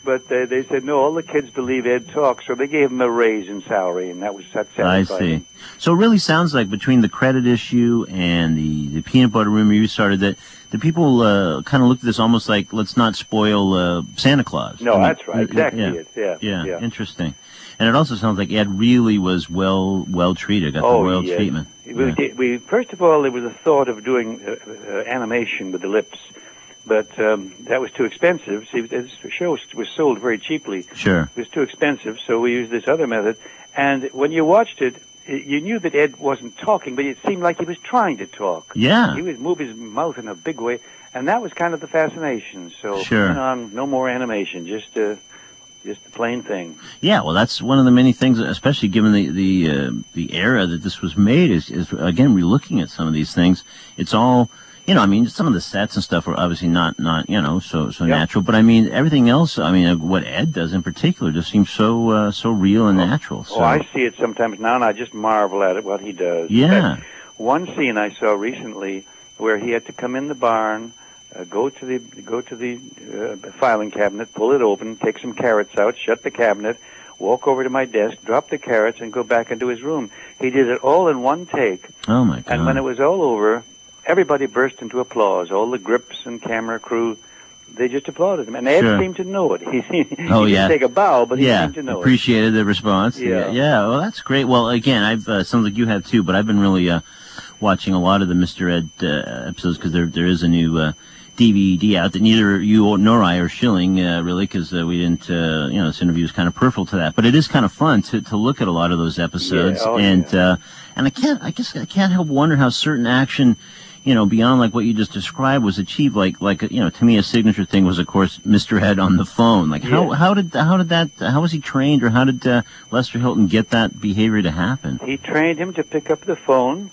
But they, they said, no, all the kids believe Ed talks, so they gave him a raise in salary, and that was that satisfying. I see. So it really sounds like between the credit issue and the, the peanut butter rumor you started, that the people uh, kind of looked at this almost like, let's not spoil uh, Santa Claus. No, I mean, that's right. Exactly yeah, it. Yeah, yeah. yeah. Interesting. And it also sounds like Ed really was well well treated, got oh, the royal yes. treatment. We, Yeah. we, first of all, there was a thought of doing uh, uh, animation with the lips, but um, that was too expensive. See, this show was sold very cheaply. Sure. It was too expensive, so we used this other method. And when you watched it, you knew that Ed wasn't talking, but it seemed like he was trying to talk. Yeah. He would move his mouth in a big way, and that was kind of the fascination. So, Sure. you know, no more animation, just uh, just the plain thing. Yeah, well, that's one of the many things, especially given the the uh, the era that this was made. Is, is again, we're looking at some of these things. It's all, you know, I mean, some of the sets and stuff are obviously not not you know so so Yeah. natural, but I mean, everything else. I mean, what Ed does in particular just seems so uh, so real and natural. So. Oh, I see it sometimes now, and I just marvel at it, what he does. In Yeah. fact, one scene I saw recently where he had to come in the barn, uh, go to the go to the uh, filing cabinet, pull it open, take some carrots out, shut the cabinet, walk over to my desk, drop the carrots, and go back into his room. He did it all in one take, Oh my God. and when it was all over, everybody burst into applause. All the grips and camera crew, they just applauded him. And Ed Sure. seemed to know it. He, he Oh, didn't yeah. take a bow, but he yeah, seemed to know it. appreciated the response. Yeah. yeah. Well, that's great. Well, again, I've uh, sounds like you have too, but I've been really uh, watching a lot of the Mister Ed uh, episodes because there there is a new uh, D V D out that neither you nor I are shilling uh, really because uh, we didn't. Uh, you know, this interview is kind of peripheral to that, but it is kind of fun to to look at a lot of those episodes, Yeah, oh, and yeah. uh, and I can't. I guess I can't help wonder how certain action, you know, beyond like what you just described, was achieved. Like, like you know, to me, a signature thing was, of course, Mister Ed on the phone. Like, how Yeah. how did how did that? How was he trained, or how did uh, Lester Hilton get that behavior to happen? He trained him to pick up the phone,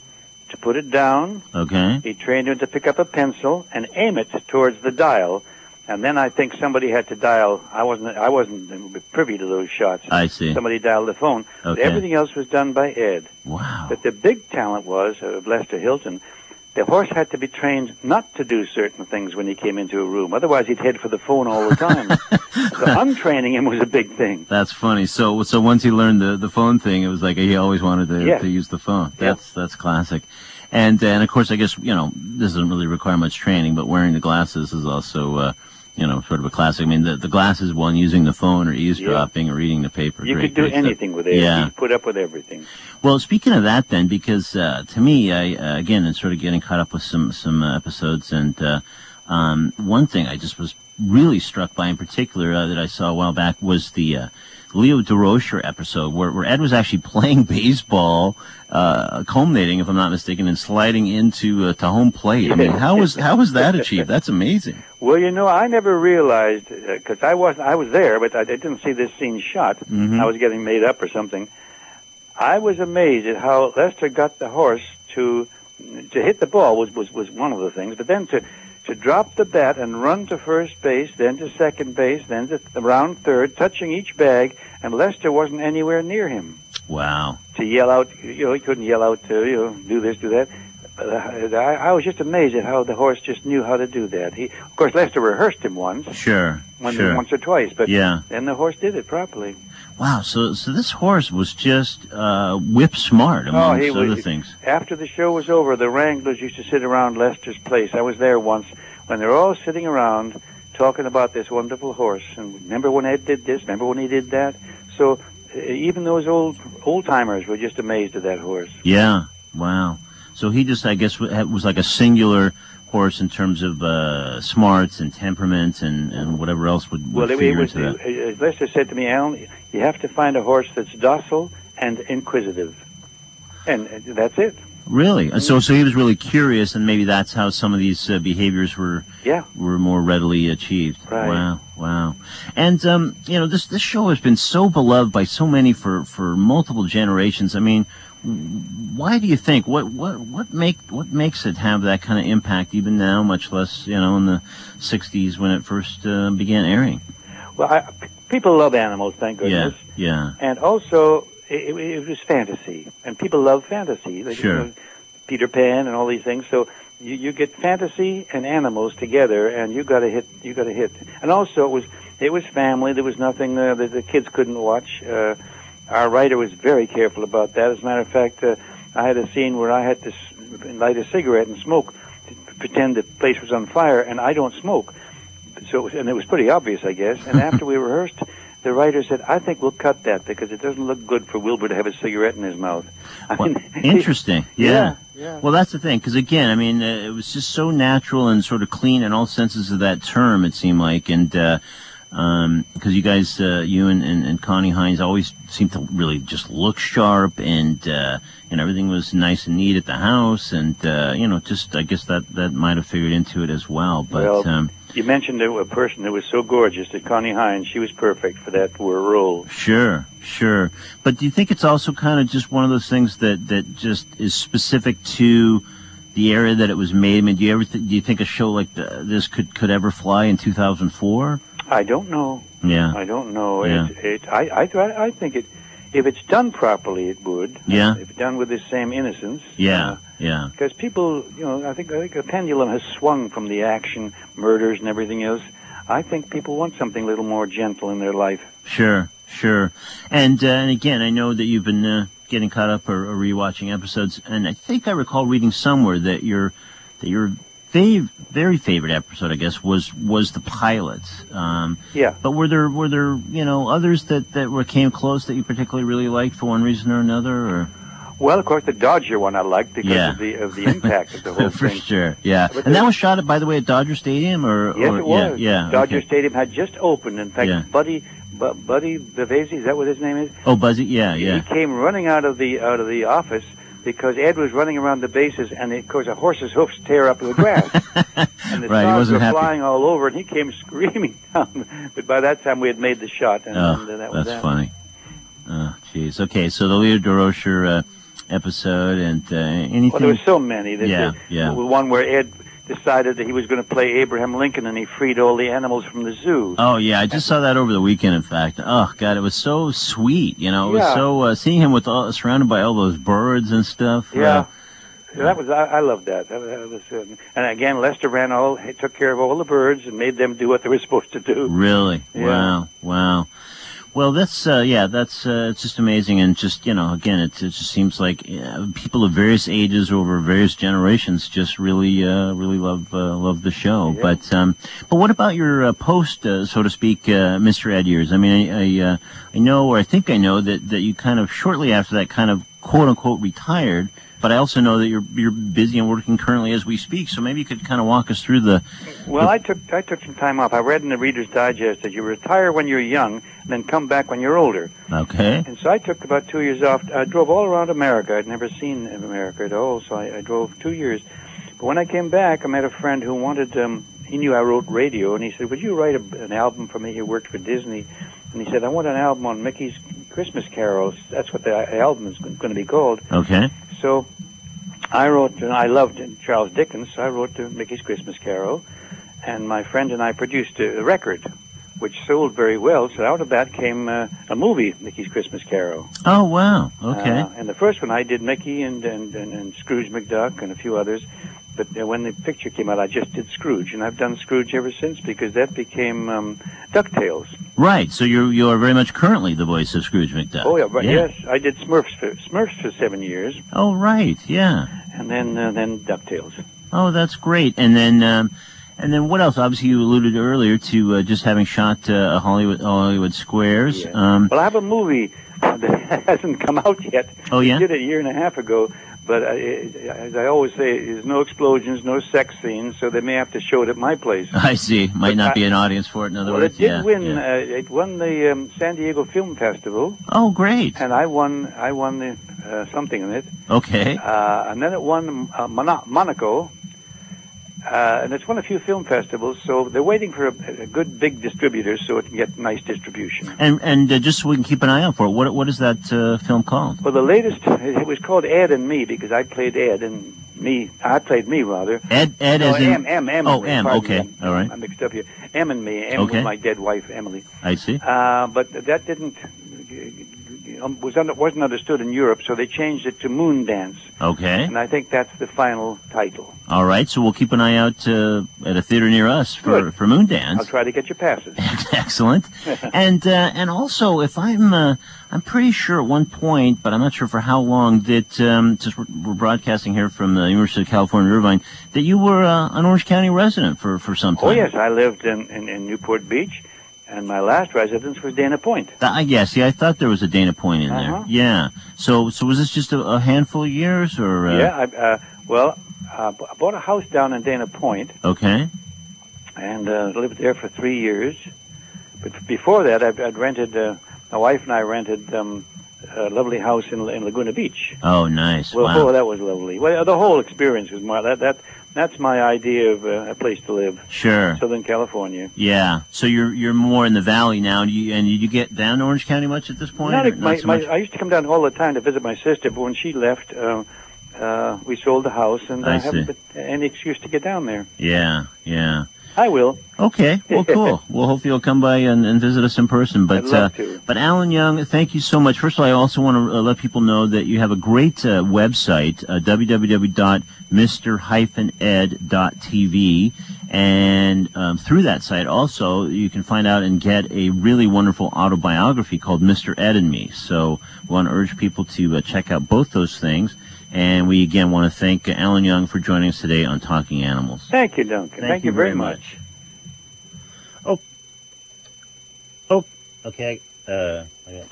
to put it down. Okay, He trained him to pick up a pencil and aim it towards the dial. And then I think somebody had to dial. I wasn't. I wasn't privy to those shots. I see. Somebody dialed the phone. But Okay. everything else was done by Ed. Wow. But the big talent was of Lester Hilton. The horse had to be trained not to do certain things when he came into a room. Otherwise, he'd head for the phone all the time. So untraining him was a big thing. That's funny. So so once he learned the, the phone thing, it was like he always wanted to, Yeah. to use the phone. Yeah. That's that's classic. And and of course, I guess you know this doesn't really require much training, but wearing the glasses is also uh, you know sort of a classic. I mean, the the glasses one using the phone or eavesdropping or reading the paper. You great, could do great stuff. anything with it. Yeah. You put up with everything. Well, speaking of that, then, because uh, to me, I uh, again, it's sort of getting caught up with some some uh, episodes, and uh, um, one thing I just was really struck by in particular uh, that I saw a while back was the uh, Leo DeRocher episode where, where Ed was actually playing baseball, uh, culminating, if I'm not mistaken, and sliding into uh, to home plate. I mean, how was how was that achieved? That's amazing. Well, you know, I never realized because I was I was there, but I didn't see this scene shot. Mhm. I was getting made up or something. I was amazed at how Lester got the horse to to hit the ball was, was, was one of the things, but then to to drop the bat and run to first base, then to second base, then to around third, touching each bag, and Lester wasn't anywhere near him. Wow. To yell out, you know, he couldn't yell out to, you know, do this, do that. Uh, I, I was just amazed at how the horse just knew how to do that. He, of course, Lester rehearsed him once, Sure. one, sure. once or twice, but Yeah. then the horse did it properly. Wow. So so this horse was just uh, whip smart amongst Oh, he other was- things. After the show was over, the wranglers used to sit around Lester's place. I was there once when they're all sitting around talking about this wonderful horse. And remember when Ed did this? Remember when he did that? So uh, even those old old timers were just amazed at that horse. Yeah. Wow. So he just, I guess, wa- was like a singular horse in terms of uh, smarts and temperament and, and whatever else would, would Well, it, it figure was. into that. As Lester said to me, Alan, you have to find a horse that's docile and inquisitive, and uh, that's it. Really? And so, so he was really curious, and maybe that's how some of these uh, behaviors were Yeah. were more readily achieved. Right. Wow, wow. And um, you know, this this show has been so beloved by so many for, for multiple generations. I mean, why do you think? What what what make what makes it have that kind of impact even now? Much less, you know, in the sixties when it first uh, began airing. Well, I, p- people love animals, thank goodness. Yeah, And also, it, it, it was fantasy, and people love fantasy. Like, Sure. you know, Peter Pan and all these things. So you, you get fantasy and animals together, and you got to hit. You got to hit. And also, it was It was family. There was nothing uh, that the kids couldn't watch. Uh, our writer was very careful about that. As a matter of fact, uh, I had a scene where I had to s- light a cigarette and smoke, to pretend the place was on fire, and I don't smoke. So, it was, and it was pretty obvious, I guess. And after we rehearsed, the writer said, "I think we'll cut that because it doesn't look good for Wilbur to have a cigarette in his mouth." I Well, mean, interesting. Yeah. Yeah, yeah. Well, that's the thing, because again, I mean, uh, it was just so natural and sort of clean in all senses of that term. It seemed like, and uh, um, because you guys, uh, you and, and, and Connie Hines, always seemed to really just look sharp, and uh, and everything was nice and neat at the house, and uh, you know, just I guess that that might have figured into it as well. But Well, um, you mentioned a person who was so gorgeous, that Connie Hines. She was perfect for that role. Sure, sure. But do you think it's also kind of just one of those things that, that just is specific to the area that it was made? I mean, do you ever th- do you think a show like the, this could, could ever fly in two thousand four? I don't know. Yeah. I don't know. Yeah. It, it, I, I, I think it, if it's done properly, it would. Yeah. If it's done with the same innocence. Yeah, yeah. Because people, you know, I think I think the pendulum has swung from the action, murders, and everything else. I think people want something a little more gentle in their life. Sure, sure. And uh, and again, I know that you've been uh, getting caught up or, or rewatching episodes, and I think I recall reading somewhere that your that your fav- very favorite episode, I guess, was was the pilot. Um, Yeah. But were there were there you know others that that were came close that you particularly really liked for one reason or another? Or Well, of course, the Dodger one I liked because Yeah. of the of the impact of the whole for thing. sure, yeah. But And that there- was shot, by the way, at Dodger Stadium, or Yes, or, it was. Yeah, yeah. Dodger okay. Stadium had just opened. In fact, Yeah. Buddy Bu- Buddy Bavasi, is that what his name is? Oh, Buzzy, yeah, He yeah. came running out of the out of the office because Ed was running around the bases, and of course a horse's hoofs tear up the grass, and the Right, he stars wasn't were happy. flying all over, and he came screaming down. But by that time, we had made the shot, and, Oh, and uh, that was that's that. funny. Oh, jeez. Okay, so the Leo DeRocher uh, episode, and uh, anything. Well, there were so many. That Yeah, the, yeah. The one where Ed decided that he was going to play Abraham Lincoln, and he freed all the animals from the zoo. Oh yeah, I just saw that over the weekend. In fact, oh god, it was so sweet. You know, it was Yeah. so uh, seeing him with all surrounded by all those birds and stuff. Yeah. Uh, So that was I, I loved that. That, that was, uh, and again, Lester ran all, he took care of all the birds and made them do what they were supposed to do. really? Yeah. Wow, wow. Well, that's uh, yeah, that's uh, it's just amazing, and just you know, again, it, it just seems like uh, people of various ages over various generations just really, uh, really love uh, love the show. Yeah. But um, but what about your uh, post, uh, so to speak, uh, Mister Ed years? I mean, I I, uh, I know, or I think I know that that you kind of shortly after that kind of quote unquote retired. But I also know that you're you're busy and working currently as we speak. So maybe you could kind of walk us through the. Well, I took I took some time off. I read in the Reader's Digest that you retire when you're young, and then come back when you're older. Okay. And so I took about two years off. I drove all around America. I'd never seen America at all, so I, I drove two years. But when I came back, I met a friend who wanted. Um, he knew I wrote radio, and he said, "Would you write a, an album for me?" He worked for Disney, and he said, "I want an album on Mickey's Christmas carols." That's what the album is going to be called. Okay. So I wrote, and I loved Charles Dickens, so I wrote the Mickey's Christmas Carol, and my friend and I produced a, a record, which sold very well. So out of that came uh, a movie, Mickey's Christmas Carol. Oh wow. Okay. Uh, and the first one I did Mickey and, and, and, and Scrooge McDuck and a few others. But uh, when the picture came out, I just did Scrooge, and I've done Scrooge ever since because that became um, DuckTales. Right. So you're you are very much currently the voice of Scrooge McDuck. Oh yeah, but yes, I did Smurfs for Smurfs for seven years, Oh right. Yeah. and then uh, then DuckTales. Oh, that's great. And then, um, and then what else? Obviously, you alluded earlier to uh, just having shot uh, Hollywood Hollywood Squares. Yeah. Um, Well, I have a movie that hasn't come out yet. Oh, yeah? I did it a year and a half ago, but uh, as I always say, there's no explosions, no sex scenes, so they may have to show it at my place. I see. Might But not I- be an audience for it. In other Well, words, it did yeah. win. yeah. Uh, it won the um, San Diego Film Festival, Oh, great. and I won. I won the uh, something in it, Okay. uh, and then it won uh, Mono- Monaco. Uh, and it's won a few film festivals, so they're waiting for a, a good big distributor so it can get nice distribution. And and uh, just so we can keep an eye out for it, what what is that uh, film called? Well, the latest, it was called Ed and Me because I played Ed and me, I played me rather. Ed Ed No, as in M, M, M. Oh, and me, M, pardon okay. me. All right. I mixed up here. M and me. M Okay. was my dead wife, Emily. I see. Uh, but that didn't, you um, was under, wasn't understood in Europe, so they changed it to Moon Dance. Okay. And I think that's the final title. All right, so we'll keep an eye out uh, at a theater near us for, Good. for Moon Dance. I'll try to get your passes. Excellent. and uh, and also, if I'm uh, I'm pretty sure at one point, but I'm not sure for how long, that um, just we're, we're broadcasting here from the University of California, Irvine, that you were uh, an Orange County resident for, for some time. Oh, yes, I lived in, in, in Newport Beach, and my last residence was Dana Point. I guess, yeah, I thought there was a Dana Point in Uh-huh. there. Yeah. So so was this just a, a handful of years, or? Uh... Yeah, I, uh, well, uh, I bought a house down in Dana Point, Okay. and uh, lived there for three years. But before that, I'd, I'd rented, uh, my wife and I rented um, a lovely house in, in Laguna Beach. Oh, nice. Well, Wow. oh, that was lovely. Well, the whole experience was my, that, that, that's my idea of uh, a place to live. Sure. Southern California. Yeah. So you're you're more in the valley now. Do you, and you get down to Orange County much at this point? Not, or a- my, so my, much? I used to come down all the time to visit my sister, but when she left, uh, uh, we sold the house, and I I see. haven't got any excuse to get down there. Yeah. Yeah. I will. Okay. Well, cool. Well, hopefully you'll come by and, and visit us in person. But I'd love uh, to. but Alan Young, thank you so much. First of all, I also want to uh, let people know that you have a great uh, website, uh, w w w dot mister ed dot t v, and um, through that site also you can find out and get a really wonderful autobiography called Mister Ed and Me. So we want to urge people to uh, check out both those things. And we again want to thank uh, Alan Young for joining us today on Talking Animals. Thank you, Duncan. Thank, you very much. Oh. Oh. Okay. Uh. Okay.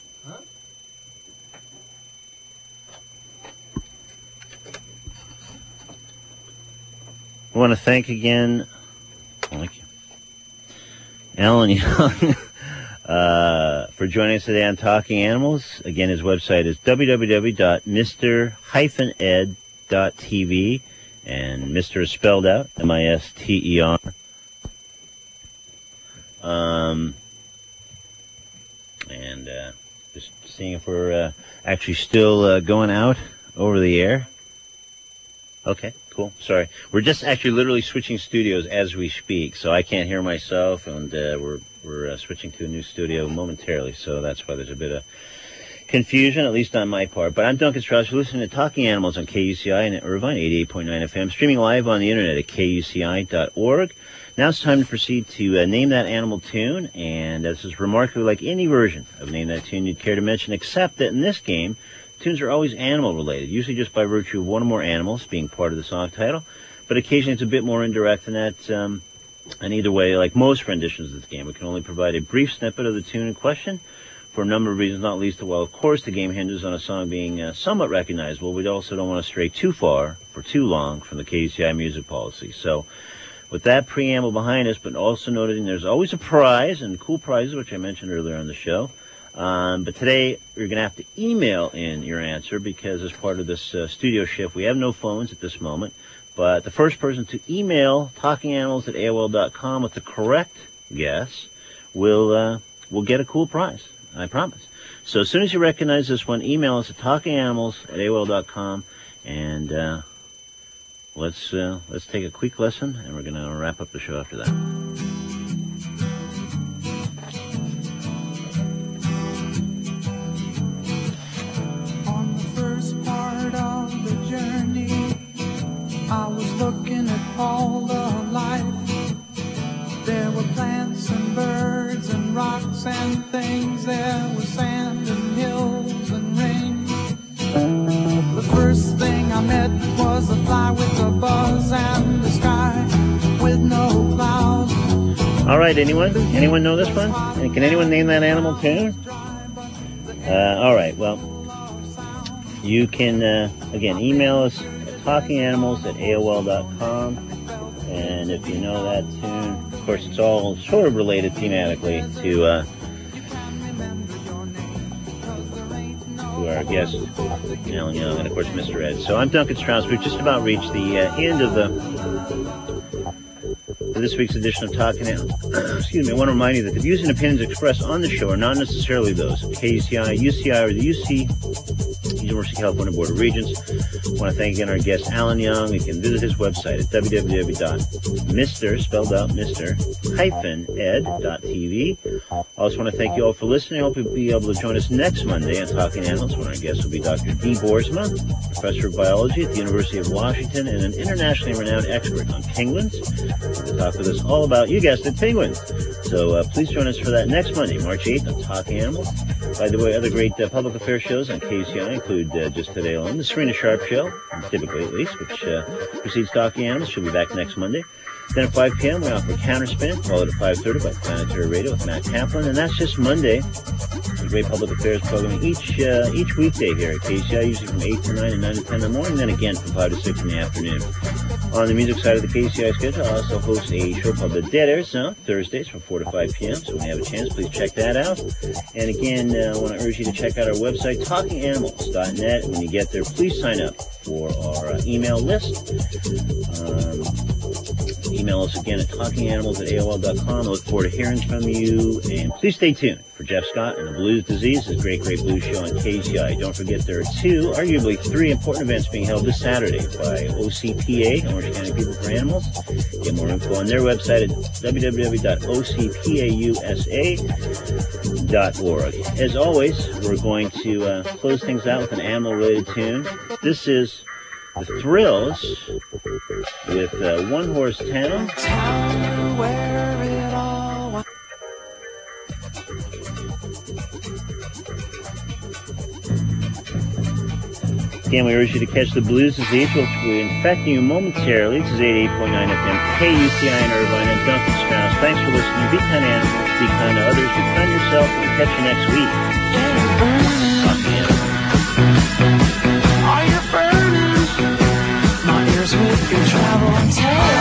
I want to thank again. Thank you, Alan Young, uh, for joining us today on Talking Animals. Again, his website is w w w dot mister ed dot t v, and Mister is spelled out M I S T E R. Um, and uh, just seeing if we're uh, actually still uh, going out over the air. Okay, cool. Sorry. We're just actually literally switching studios as we speak, so I can't hear myself, and uh, we're we're uh, switching to a new studio momentarily, so that's why there's a bit of confusion, at least on my part. But I'm Duncan Strauss. You're listening to Talking Animals on K U C I in Irvine, eighty-eight point nine F M, streaming live on the internet at k u c i dot org. Now it's time to proceed to uh, Name That Animal Tune, and this is remarkably like any version of Name That Tune you'd care to mention, except that in this game, tunes are always animal-related, usually just by virtue of one or more animals being part of the song title, but occasionally it's a bit more indirect than that. Um, and either way, like most renditions of this game, we can only provide a brief snippet of the tune in question for a number of reasons, not least that while, of course, the game hinges on a song being uh, somewhat recognizable, we also don't want to stray too far for too long from the K U C I music policy. So, with that preamble behind us, but also noting there's always a prize, and cool prizes, which I mentioned earlier on the show. Um, but today, you're going to have to email in your answer, because as part of this uh, studio shift, we have no phones at this moment. But the first person to email talkinganimals at A O L dot com with the correct guess will uh, will get a cool prize, I promise. So as soon as you recognize this one, email us at talkinganimals at A O L dot com, and uh, let's uh, let's take a quick listen, and we're going to wrap up the show after that. On the first part of the journey, I was looking at all the life. There were plants and birds and rocks and things. There was sand and hills and rain. The first thing I met was a fly with a buzz and the sky with no clouds. All right, anyone? Anyone know this one? And can anyone name that animal tune? Uh, all right, well, you can, uh, again, email us at talkinganimals at A O L dot com. And if you know that tune, of course, it's all sort of related thematically to, uh, to our guest, Alan Young, and of course, Mister Ed. So I'm Duncan Strauss. We've just about reached the uh, end of the to this week's edition of Talking Animals. Excuse me, I want to remind you that the views and opinions expressed on the show are not necessarily those of K U C I, U C I, or the U C, University of California Board of Regents. I want to thank again our guest, Alan Young. You can visit his website at w w w dot mister, spelled out Mister, hyphen ed dot t v. I also want to thank you all for listening. I hope you'll be able to join us next Monday on Talking Animals, when our guest will be Doctor Dee Boersma, professor of biology at the University of Washington and an internationally renowned expert on penguins. He'll talk with us all about, you guessed it, penguins. So uh, please join us for that next Monday, March eighth, on Talking Animals. By the way, other great uh, public affairs shows on K U C I include uh, just today alone, the Serena Sharp Show, typically at least, which uh, precedes Talking Animals. She'll be back next Monday. Then at five p.m., we offer Counterspin, followed at five thirty by Planetary Radio with Matt Kaplan. And that's just Monday. It's a great public affairs program each uh, each weekday here at K U C I, usually from eight to nine and nine to ten in the morning, then again from five to six in the afternoon. On the music side of the K U C I schedule, I also host a show called The Dead Air Zone, Thursdays from four to five p.m. So when you have a chance, please check that out. And again, uh, I want to urge you to check out our website, talking animals dot net. When you get there, please sign up for our uh, email list. Um, email us again at talking animals at A O L dot com. I look forward to hearing from you. And please stay tuned for Jeff Scott and the Blues Disease, his great, great blues show on K U C I. Don't forget there are two, arguably three important events being held this Saturday by O C P A, Orange County People for Animals. Get more info on their website at w w w dot o c p a u s a dot org. As always, we're going to uh, close things out with an animal-related tune. This is The Thrills with uh, One Horse Town. Town where it all was. Again, we urge you to catch the Blues Disease, which will be infecting you momentarily. This is eighty-eight point nine F M, K U C I in Irvine. I'm Duncan Strauss. Thanks for listening. Be kind to animals, be kind to others, be kind to yourself, and we'll catch you next week. Are you burning? My ears with your travel tale.